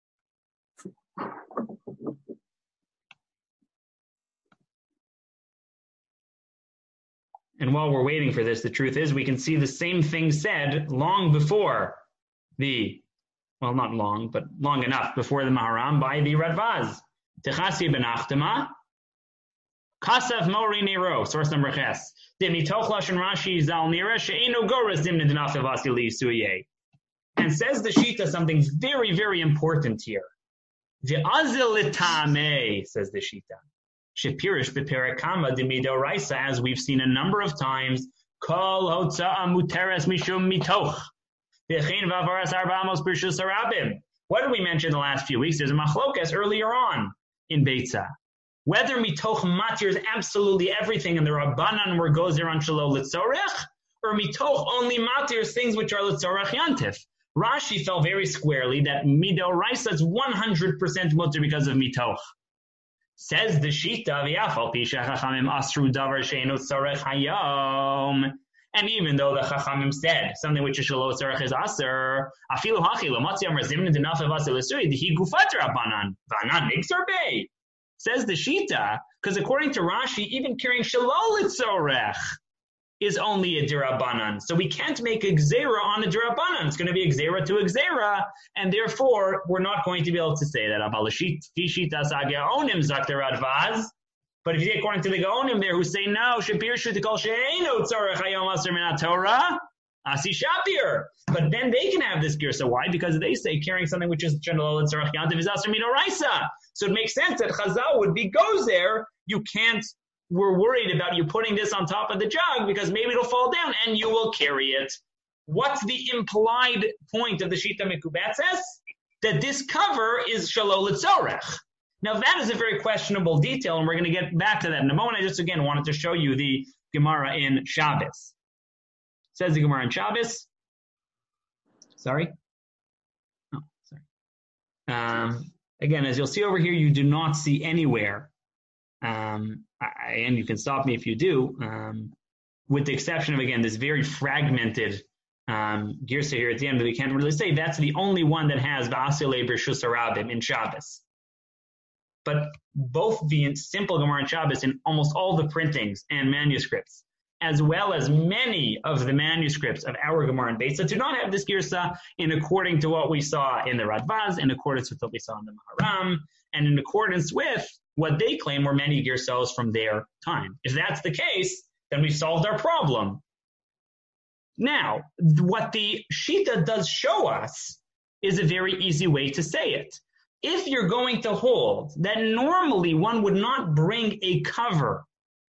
And while we're waiting for this, the truth is we can see the same thing said long before well, not long, but long enough before the Maharam by the Radvaz. Techasi ben Achtama, Kasav Mori Nero, source number Ches. Demitoch Lashon Rashi Zal Nira She'enu Goras Dimna Denafe Vasili Suye. And says the Shita something very, very important here. Ve'azilitame, says the Shita. Shepirish beperakama demido raisa, as we've seen a number of times. Kol hotza'a muteres mishum mitoch. V'chein v'avaras arba'amos b'rshus harabim. What did we mention the last few weeks? There's a machlokas earlier on in Beitza. Whether mitoch matir is absolutely everything and the Rabbanan were gozer on shelo litzorech, or mitoch only matir is things which are litzorech yantif. Rashi fell very squarely that mido raisa is 100% mutter because of mitoch. Says the Shita, v'yafal pi shechachamim asru davar she'enu tzorech hayom. And even though the Chachamim said something which is shelo tzorech is aser, afilu hachi l'matzi amar zimnin denafe v'asel l'suri d'hi gufat rabbanan v'anan mixer bei. Says the Shita, because according to Rashi, even carrying shelo l'tzorech is only a dirabanan. So we can't make a gzera on a dirabanan. It's going to be a gzera to a gzera, and therefore we're not going to be able to say that. But if you take according to the Gaonim there who say no, Shapir Shutikol She'enu Tzorech Hayom Aser Min HaTorah, Asi Shapir. But then they can have this girsa. Why? Because they say carrying something which is General Tzorech Yantiv is Aser Min HaRaisa. So it makes sense that Chazal would be goes there. You can't. We're worried about you putting this on top of the jug because maybe it'll fall down and you will carry it. What's the implied point of the Shita Mekubatzes? That this cover is Shelo L'Tzorech. Now that is a very questionable detail, and we're going to get back to that in a moment. I just again wanted to show you the Gemara in Shabbos. Says the Gemara in Shabbos. Sorry. Oh, sorry. Again, as you'll see over here, you do not see anywhere and you can stop me if you do, with the exception of, again, this very fragmented Girsa here at the end, but we can't really say that's the only one that has V'asile B'Rshus Harabim in Shabbos. But both the simple Gemara and Shabbos in almost all the printings and manuscripts, as well as many of the manuscripts of our Gemara and Beitza, do not have this Girsa in according to what we saw in the Radvaz, in accordance with what we saw in the Maharam, and in accordance with what they claim were many Girsos from their time. If that's the case, then we've solved our problem. Now, what the Shita does show us is a very easy way to say it. If you're going to hold that normally one would not bring a cover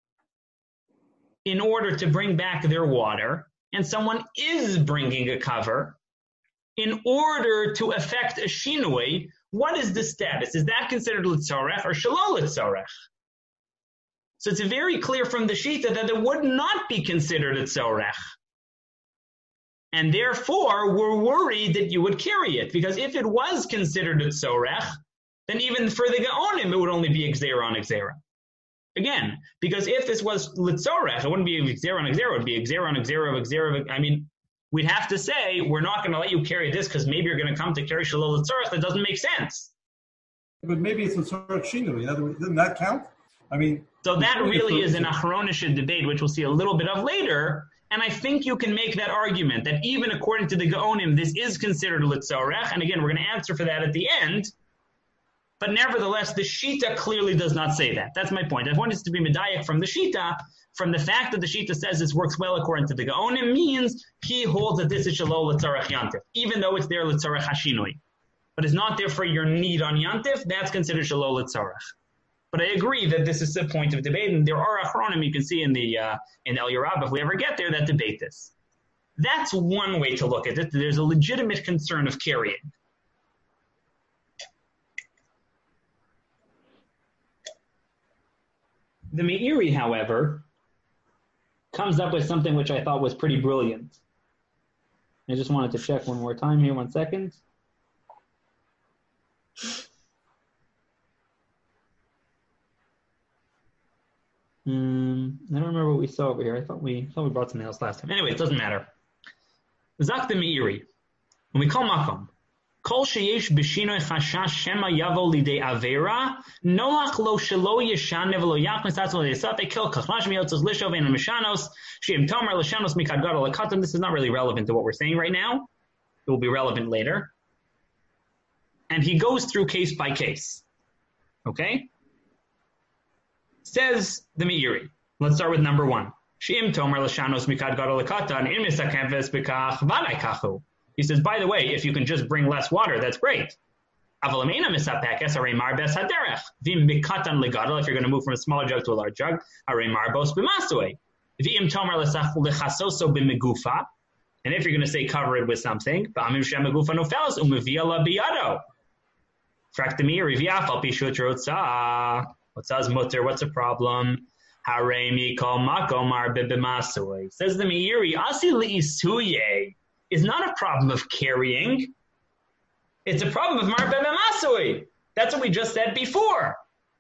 in order to bring back their water, and someone is bringing a cover in order to effect a shinui, what is the status? Is that considered litzorech or shalol litzorech? So it's very clear from the Shita that it would not be considered litzorech. And therefore, we're worried that you would carry it. Because if it was considered litzorech, then even for the Gaonim, it would only be Gzeira on Gzeira. Again, because if this was litzorech, it wouldn't be Gzeira on Gzeira, it would be Gzeira on Gzeira of Gzeira. I mean, we'd have to say, we're not going to let you carry this because maybe you're going to come to carry shalol litzorech. That doesn't make sense. But maybe it's litzorech shinui. In other words, doesn't that count? I mean, so that really is an achronish debate, which we'll see a little bit of later. And I think you can make that argument that even according to the Gaonim, this is considered litzorech. And again, we're going to answer for that at the end. But nevertheless, the Shita clearly does not say that. That's my point. I want us to be medayek from the Shita. From the fact that the Shita says this works well according to the Gaonim means he holds that this is shalol litzorech yantif, even though it's there litzorech hashinui. But it's not there for your need on yantif, that's considered shalol litzorech. But I agree that this is a point of debate, and there are achronim you can see in the in El Yerab, if we ever get there, that debate this. That's one way to look at it. There's a legitimate concern of carrying. The Meiri, however, comes up with something which I thought was pretty brilliant. I just wanted to check one more time here, 1 second. I don't remember what we saw over here. I thought we brought something else last time. Anyway, it doesn't matter. Zak the Meiri. When we call makom, kol sheyesh b'shinoi chashash shema yavo lidei avera nolach lo shelo yeshan v'lo yachnis atzol yisate kil kachmash miyotzos lishov and mishanos sheim tomer lishanos mikad gadol lekatan. This is not really relevant to what we're saying right now. It will be relevant later. And he goes through case by case. Okay? Says the Meiri. Let's start with number 1. Sheim tomer lishanos mikad gadol lekatan in misakeves bekach vanai kachu. He says, by the way, if you can just bring less water, that's great. If you're going to move from a smaller jug to a large jug, and if you're going to say cover it with something, what's the problem? Says the Meiri, is not a problem of carrying. It's a problem of Mar B'Masui. That's what we just said before.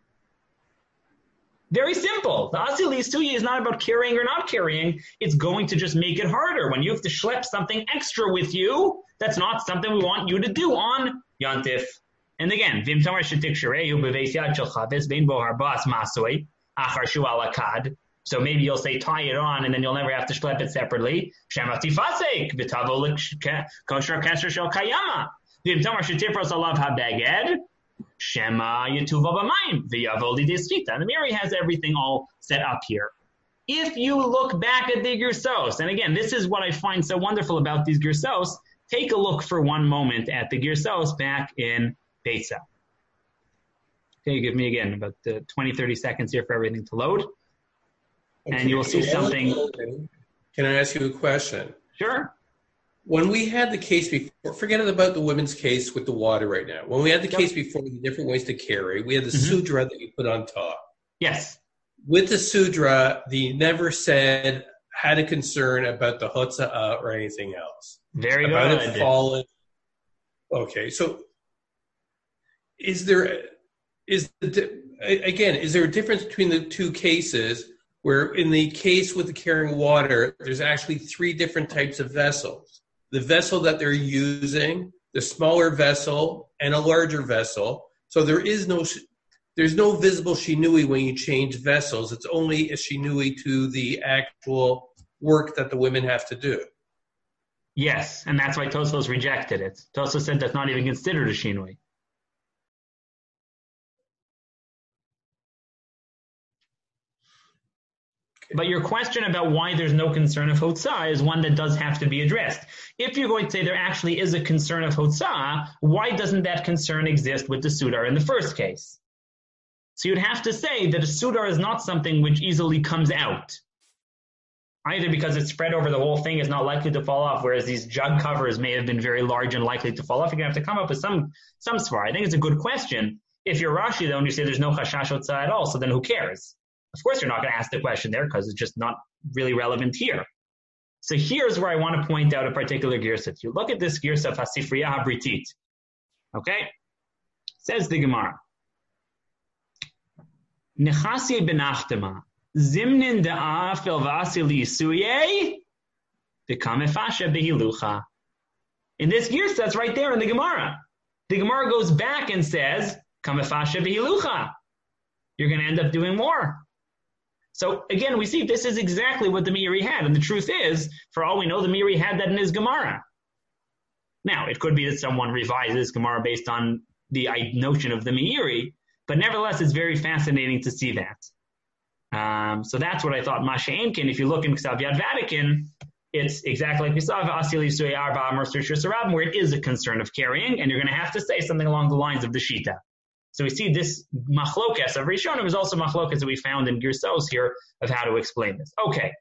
Very simple. The Asili Suyi is not about carrying or not carrying. It's going to just make it harder. When you have to schlep something extra with you, that's not something we want you to do on Yantif. And again, Vim Tamar Shetik Shareyu B'Veis Yad Shel Chavis Bein Bo Harbas Masui Achar Shu Alakad. So maybe you'll say tie it on, and then you'll never have to schlep it separately. Shema tifasek v'tavo kosher kasher shel kayama. V'imtamar shetifros alav habeged. Shema yetuva b'mayim v'yavo lidisfita. And the Meiri has everything all set up here. If you look back at the Girsos, and again, this is what I find so wonderful about these Girsos, take a look for one moment at the Girsos back in Beitza. Okay, give me again about 20, 30 seconds here for everything to load. And you will see something. Can I ask you a question? Sure. When we had the case before, forget about the women's case with the water right now. When we had the case before, the different ways to carry, we had the sudra that you put on top. Yes. With the sudra, the never said had a concern about the hotza'ah or anything else. Very about good. It falling. Okay, so again, is there a difference between the two cases where in the case with the carrying water, there's actually three different types of vessels? The vessel that they're using, the smaller vessel, and a larger vessel. So there's no visible shinui when you change vessels. It's only a shinui to the actual work that the women have to do. Yes, and that's why Tosfos rejected it. Tosfos said that's not even considered a shinui. But your question about why there's no concern of Hotzah is one that does have to be addressed. If you're going to say there actually is a concern of Hotzah, why doesn't that concern exist with the Sudar in the first case? So you'd have to say that a Sudar is not something which easily comes out. Either because it's spread over the whole thing, is not likely to fall off, whereas these jug covers may have been very large and likely to fall off. You're going to have to come up with some svar. I think it's a good question. If you're Rashi, though, and you say there's no chashash Hotzah at all, so then who cares? Of course, you're not going to ask the question there because it's just not really relevant here. So here's where I want to point out a particular girsa. If you look at this girsa of Hasifriya HaBritit, okay, says the Gemara, Nechasi benachtema zimnin da'af el vasili suye bekamefasha behilucha. In this girsa, it's right there in the Gemara. The Gemara goes back and says, kamefasha behilucha. You're going to end up doing more. So again, we see this is exactly what the Meiri had. And the truth is, for all we know, the Meiri had that in his Gemara. Now, it could be that someone revised his Gemara based on the notion of the Meiri, but nevertheless, it's very fascinating to see that. So that's what I thought. Masha Enkin, if you look in Ksav Yad Vatican, it's exactly like we saw where it is a concern of carrying, and you're going to have to say something along the lines of the Shita. So we see this machlokas of Rishonim is also machlokas that we found in Girsos here of how to explain this. Okay,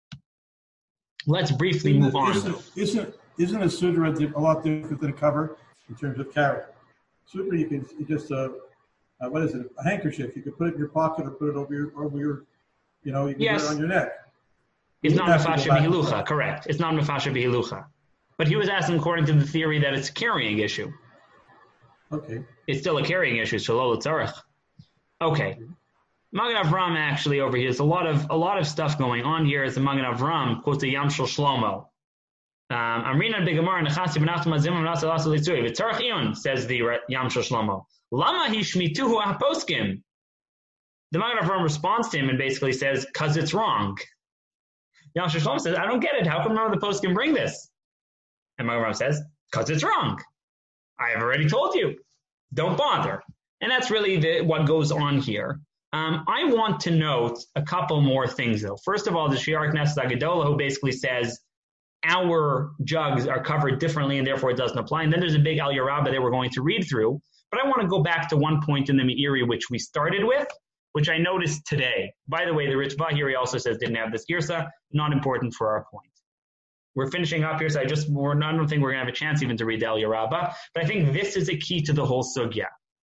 let's briefly move on. Isn't a sudra a lot different than a cover in terms of carry? Sudra, you just what is it? A handkerchief. You could put it in your pocket or put it over your you can put it on your neck. It's not mefasha behilucha, correct? It's not mefasha behilucha. But he was asking according to the theory that it's a carrying issue. Okay. It's still a carrying issue, shalol tzarech. Okay. Magen Avram actually over here, there's a lot of stuff going on here. As the Magen Avram quotes the Yam Shel Shlomo. Amrina begamar nechasi benachtam azim amnasa lasa litzui. V'tzarech iyon, says the Yam Shel Shlomo. Lama hishmituhu haposkim. The Magen Avram responds to him and basically says, because it's wrong. Yam Shel Shlomo says, I don't get it. How come none of the poskim bring this? And Magen Avram says, because it's wrong. I have already told you. Don't bother. And that's really what goes on here. I want to note a couple more things, though. First of all, the Shiar Knesset Agadola, who basically says our jugs are covered differently and therefore it doesn't apply. And then there's a big Al Yarabah that we're going to read through. But I want to go back to one point in the Meiri, which we started with, which I noticed today. By the way, the Ritva here, he also says didn't have this Girsa. Not important for our point. We're finishing up here, so I don't think we're going to have a chance even to read the El Yarabah, but I think this is a key to the whole sugya.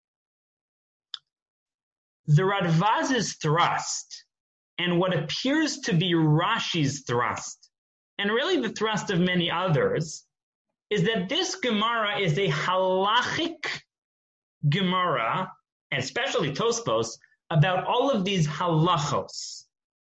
The Radvaz's thrust, and what appears to be Rashi's thrust, and really the thrust of many others, is that this Gemara is a halachic Gemara, and especially Tosfos, about all of these halachos.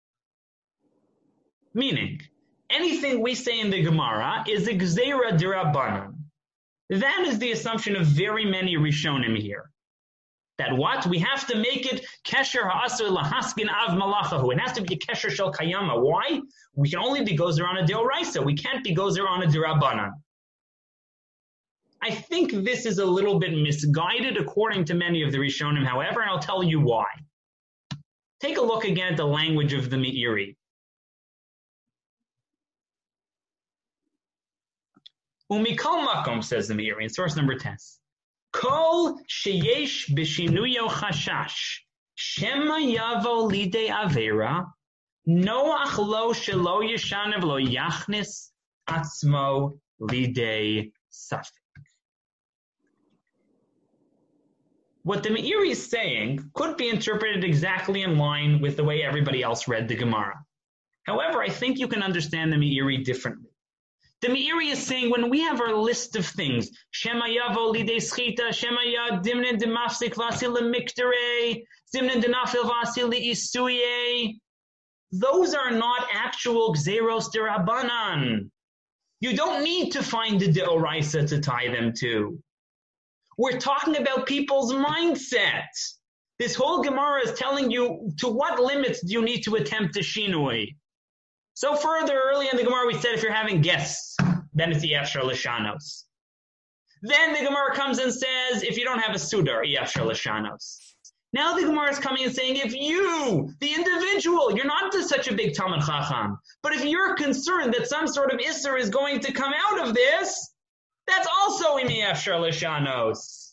Meaning, anything we say in the Gemara is a gzeira d'Rabbanan. That is the assumption of very many Rishonim here. That what? We have to make it kesher ha'asr lahaskin av malachahu. It has to be a kesher shel kayama. Why? We can only be gozer on a deoraisa. We can't be gozer on a d'Rabbanan. I think this is a little bit misguided according to many of the Rishonim, however, and I'll tell you why. Take a look again at the language of the Meiri. Umikol makom, says the Meiri in source number 10. Kol sheyesh b'shinuyo chashash shema yavo lidei avera noach lo shelo yeshanev lo yachnis atzmo lidei safek. What the Meiri is saying could be interpreted exactly in line with the way everybody else read the Gemara. However, I think you can understand the Meiri differently. The Meiri is saying when we have our list of things, Shema Yavo Lidei Schita, Shema Yad Dimnin de Mafsik Vasil Miktere, Dimnin de Nafil Vasil Isuye, those are not actual Gzeros de Rabbanan. You don't need to find the Deoraisa to tie them to. We're talking about people's mindset. This whole Gemara is telling you to what limits do you need to attempt a shinui. So further, early in the Gemara, we said if you're having guests, then it's Yafshar Lishanos. Then the Gemara comes and says, if you don't have a Sudar, Yafshar Lishanos. Now the Gemara is coming and saying, if you, the individual, you're not just such a big Talmud Chacham, but if you're concerned that some sort of Isser is going to come out of this, that's also in Yafshar Lishanos.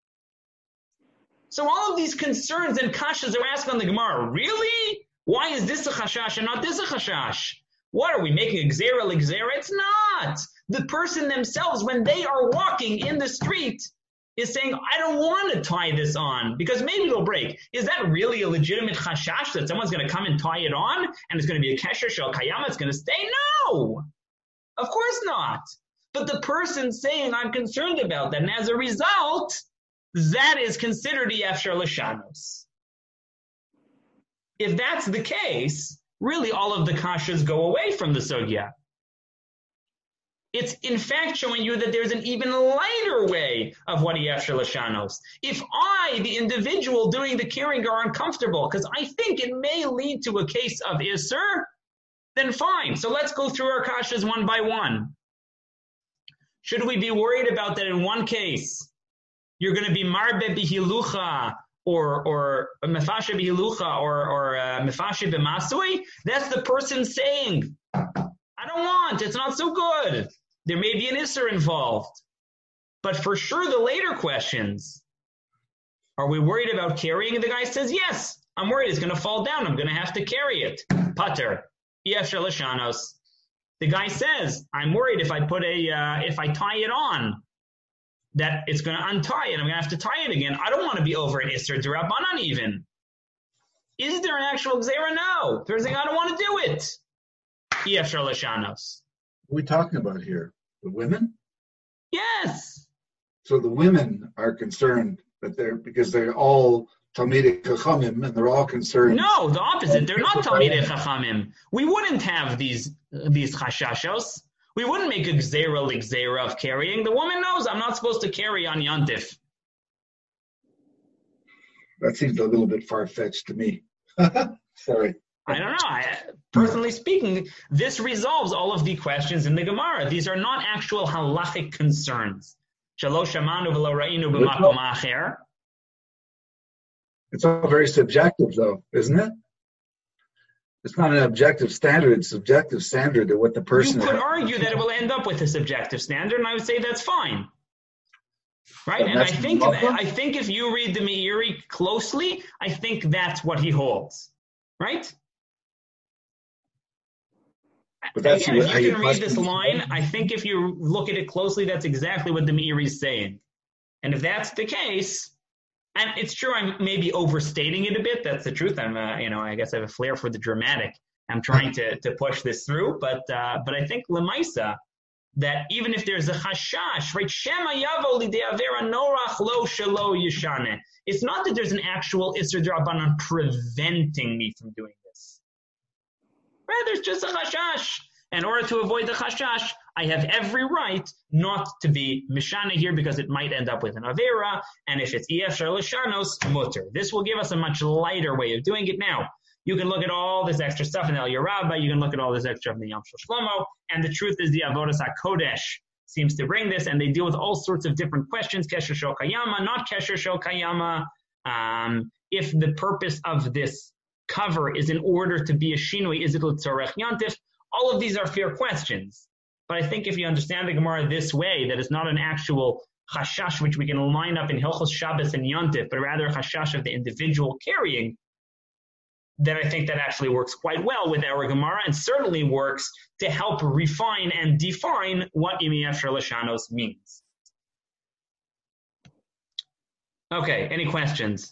So all of these concerns and kashas are asked on the Gemara, really? Why is this a chashash and not this a chashash? What, are we making a gzera l'gzera? It's not. The person themselves, when they are walking in the street, is saying, I don't want to tie this on because maybe it'll break. Is that really a legitimate chashash that someone's going to come and tie it on and it's going to be a kesher shel kayama, it's going to stay? No. Of course not. But the person saying, I'm concerned about that, and as a result, that is considered Yafshar Lishanos. If that's the case, really all of the kashas go away from the sugya. It's in fact showing you that there's an even lighter way of what Yafshar Lishanos. If I, the individual doing the carrying, are uncomfortable because I think it may lead to a case of Isser, then fine. So let's go through our kashas one by one. Should we be worried about that in one case? You're going to be marbe bihilucha or mefashe bihilucha or mefashe b'masui. That's the person saying, I don't want, it's not so good. There may be an isser involved. But for sure, the later questions, are we worried about carrying? And the guy says, yes, I'm worried it's going to fall down. I'm going to have to carry it. Pater, Yafshar Lishanos. The guy says, I'm worried if I tie it on, that it's going to untie it. I'm going to have to tie it again. I don't want to be over an Isser D'Rabbanan even. Is there an actual Gzera? No. There's a, I don't want to do it. Yafshar Lishanos. What are we talking about here? The women? Yes. So the women are concerned that because they're all Talmidei Chachamim and they're all concerned. No, the opposite. They're not Talmidei Chachamim. We wouldn't have these chashashos. We wouldn't make a gzera l'gzera of carrying. The woman knows I'm not supposed to carry on Yontif. That seems a little bit far-fetched to me. Sorry. I don't know. Personally speaking, this resolves all of the questions in the Gemara. These are not actual halachic concerns. Shalosh shamanu v'lo ra'inu b'makom acher. It's all very subjective, though, isn't it? It's not an objective standard. It's a subjective standard of what the person... You could argue that it will end up with a subjective standard, and I would say that's fine. Right? And I think if you read the Meiri closely, I think that's what he holds. Right? But that's again, if you can read this line, I think if you look at it closely, that's exactly what the Meiri is saying. And if that's the case... And it's true, I'm maybe overstating it a bit. That's the truth. I guess I have a flair for the dramatic. I'm trying to push this through, but I think Lemaisa, that even if there's a chashash, right? Shema yavo lidei avera norach lo shelo yishane. It's not that there's an actual Isser D'Rabbanan preventing me from doing this. Rather, it's just a chashash. In order to avoid the chashash, I have every right not to be mishana here because it might end up with an avera, and if it's Yafshar Lishanos, mutter. This will give us a much lighter way of doing it. Now, you can look at all this extra stuff in El Yerabba, you can look at all this extra in the Yom Shel Shlomo, and the truth is the Avodas HaKodesh seems to bring this, and they deal with all sorts of different questions, Kesher Shel Kayama, not Kesher Shel Kayama. If the purpose of this cover is in order to be a shinui, is it l'tzorech yantif? All of these are fair questions. But I think if you understand the Gemara this way, that it's not an actual chashash which we can line up in Hilchos Shabbos and Yontif, but rather a chashash of the individual carrying, then I think that actually works quite well with our Gemara and certainly works to help refine and define what Yafshar Lishanos means. Okay, any questions?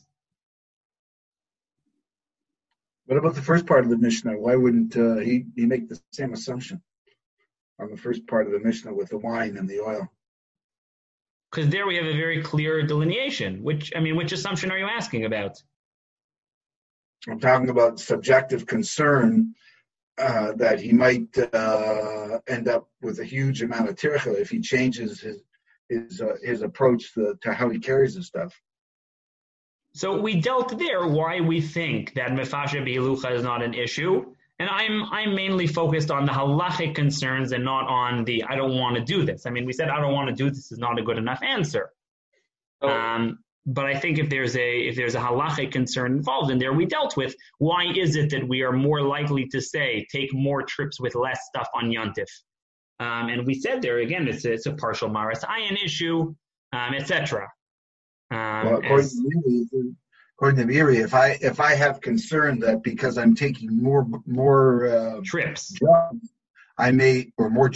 What about the first part of the Mishnah? Why wouldn't he make the same assumption? on the first part of the Mishnah with the wine and the oil. Because there we have a very clear delineation. Which assumption are you asking about? I'm talking about subjective concern that he might end up with a huge amount of tircha if he changes his approach to how he carries his stuff. So we dealt there why we think that mefasha b'hilucha is not an issue, and I'm mainly focused on the halachic concerns and not on the I don't want to do this. I mean, we said I don't want to do this is not a good enough answer. But I think if there's a halachic concern involved in there, we dealt with why is it that we are more likely to say take more trips with less stuff on Yontif, and we said there again it's a partial maras ayin issue, etc. Well, according to Miri, if I have concern that because I'm taking more trips, jugs, I may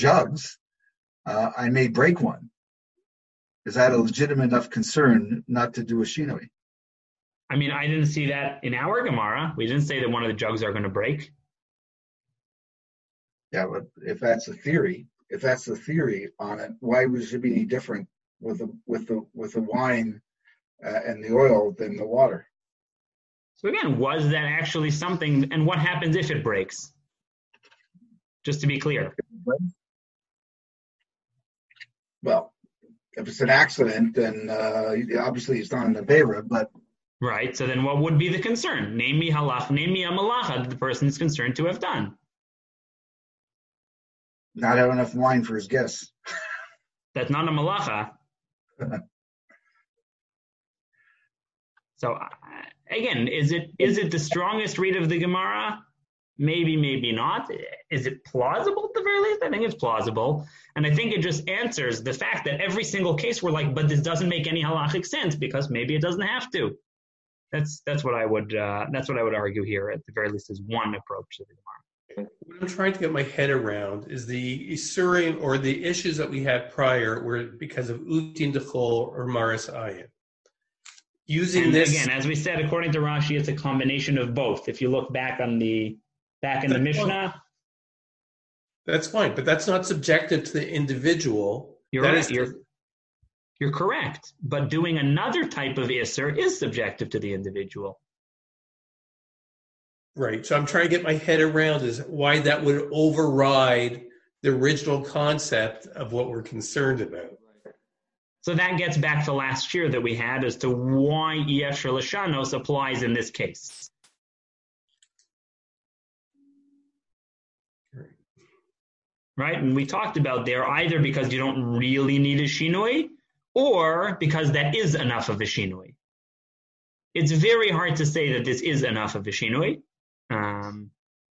break one. Is that a legitimate enough concern not to do a shinoi? I mean, I didn't see that in our Gemara. We didn't say that one of the jugs are going to break. Yeah, but if that's the theory on it, why would it be any different with the wine and the oil than the water? So again, was that actually something? And what happens if it breaks? Just to be clear. Well, if it's an accident, then obviously it's not an avera, but... Right, so then what would be the concern? Name me a malacha that the person is concerned to have done. Not have enough wine for his guests. That's not a malacha. So, again, is it the strongest read of the Gemara? Maybe, maybe not. Is it plausible at the very least? I think it's plausible. And I think it just answers the fact that every single case we're like, but this doesn't make any halachic sense because maybe it doesn't have to. That's what I would argue here at the very least is one approach to the Gemara. What I'm trying to get my head around is the Isurim or the issues that we had prior were because of Utin Dechol or Maras Ayin. Using this again, as we said, according to Rashi, it's a combination of both. If you look back in the Mishnah. That's fine, but that's not subjective to the individual. You're correct. But doing another type of Isser is subjective to the individual. Right. So I'm trying to get my head around is why that would override the original concept of what we're concerned about. So that gets back to last year that we had as to why Yefshel Lashanos applies in this case. Right? And we talked about there either because you don't really need a shinoi or because that is enough of a shinoi. It's very hard to say that this is enough of a shinoi. I'm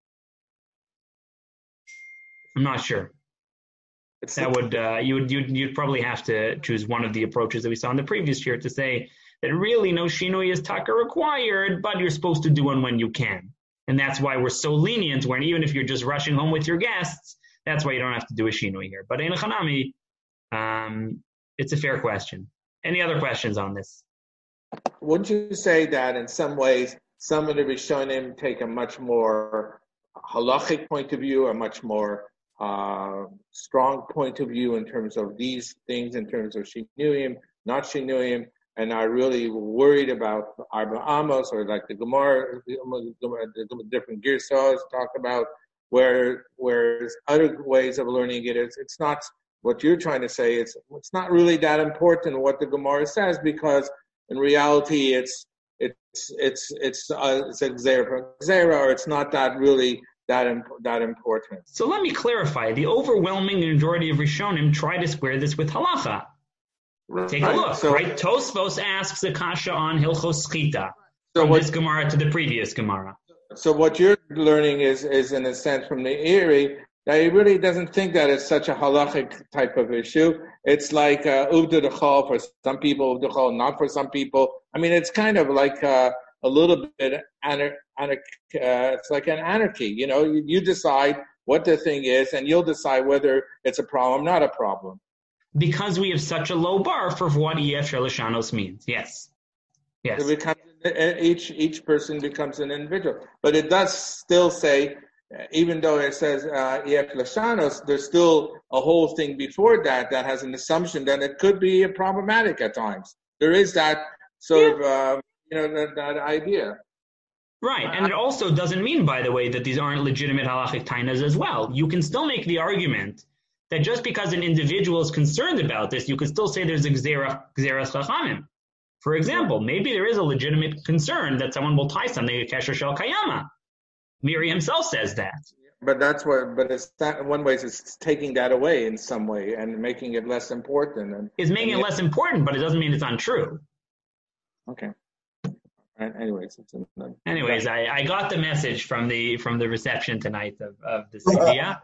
not sure. That would you'd probably have to choose one of the approaches that we saw in the previous year to say that really no shinoi is taka required, but you're supposed to do one when you can. And that's why we're so lenient when even if you're just rushing home with your guests, that's why you don't have to do a shinoi here. But in Hanami, it's a fair question. Any other questions on this? Wouldn't you say that in some ways, some of the Rishonim take a much more halachic point of view, a much more strong point of view in terms of these things, in terms of shinuyim, not shinuyim, and are really worried about Arba Amos or like the Gemara, the different Girsahs talk about, whereas other ways of learning it is, it's not what you're trying to say. It's not really that important what the Gemara says because in reality it's a gzera from gzera, or it's not that really that important. So let me clarify. The overwhelming majority of Rishonim try to square this with halacha. Right. Take a look. Right? Tosfos asks a kasha on Hilchos Schita from this Gemara to the previous Gemara. So what you're learning is in a sense from the Erie that he really doesn't think that it's such a halachic type of issue. It's like Uvda Dechol for some people, Uvda Dechol not for some people. I mean, it's kind of like a little bit it's like an anarchy. You know, you decide what the thing is, and you'll decide whether it's a problem, not a problem. Because we have such a low bar for what Yefshel Lashanos means. Yes. It becomes, each person becomes an individual. But it does still say, even though it says EF Lashanos, there's still a whole thing before that has an assumption that it could be problematic at times. There is that sort of, that idea. Right, and it also doesn't mean, by the way, that these aren't legitimate halachic tainas as well. You can still make the argument that just because an individual is concerned about this, you could still say there's a gzeras chachamim. For example, maybe there is a legitimate concern that someone will tie something to kesher shel kayama. Miri himself says that. But it's not, in one way, it's taking that away in some way and making it less important. It's making it less important, but it doesn't mean it's untrue. Okay. Anyways, I got the message from the reception tonight of the sugya,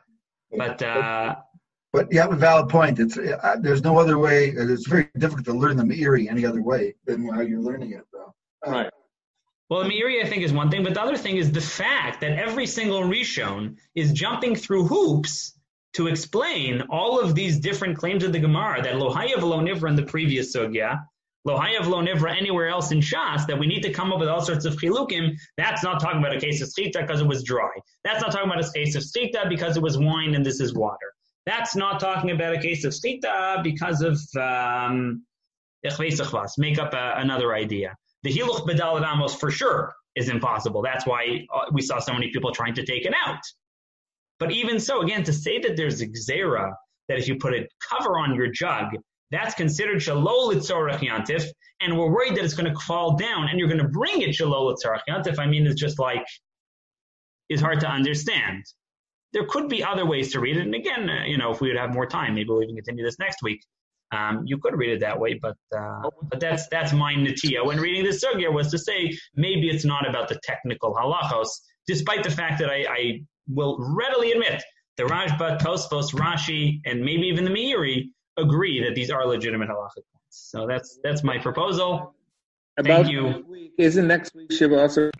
but you have a valid point. It's there's no other way. It's very difficult to learn the Meiri any other way than how you're learning it, though. Right. Well, the Meiri, I think, is one thing, but the other thing is the fact that every single Rishon is jumping through hoops to explain all of these different claims of the Gemara that lo hayav lo nivra in the previous sugya, lo hayav lo nivra anywhere else in Shas, that we need to come up with all sorts of chilukim. That's not talking about a case of schita because it was dry. That's not talking about a case of schita because it was wine and this is water. That's not talking about a case of schita because of make up another idea. The hiluch b'daled amos for sure is impossible. That's why we saw so many people trying to take it out. But even so, again, to say that there's a gzera, that if you put a cover on your jug, that's considered shalol litzorach yantif, and we're worried that it's going to fall down, and you're going to bring it shalol litzorach yantif. I mean, it's just like, it's hard to understand. There could be other ways to read it, and again, if we would have more time, maybe we'll even continue this next week. You could read it that way, but that's my netiya when reading this sugya, was to say maybe it's not about the technical halachos, despite the fact that I will readily admit the Rashba, Tosfos, Rashi, and maybe even the Meiri agree that these are legitimate halachic points. So that's my proposal. Thank you. Isn't next week Shiva also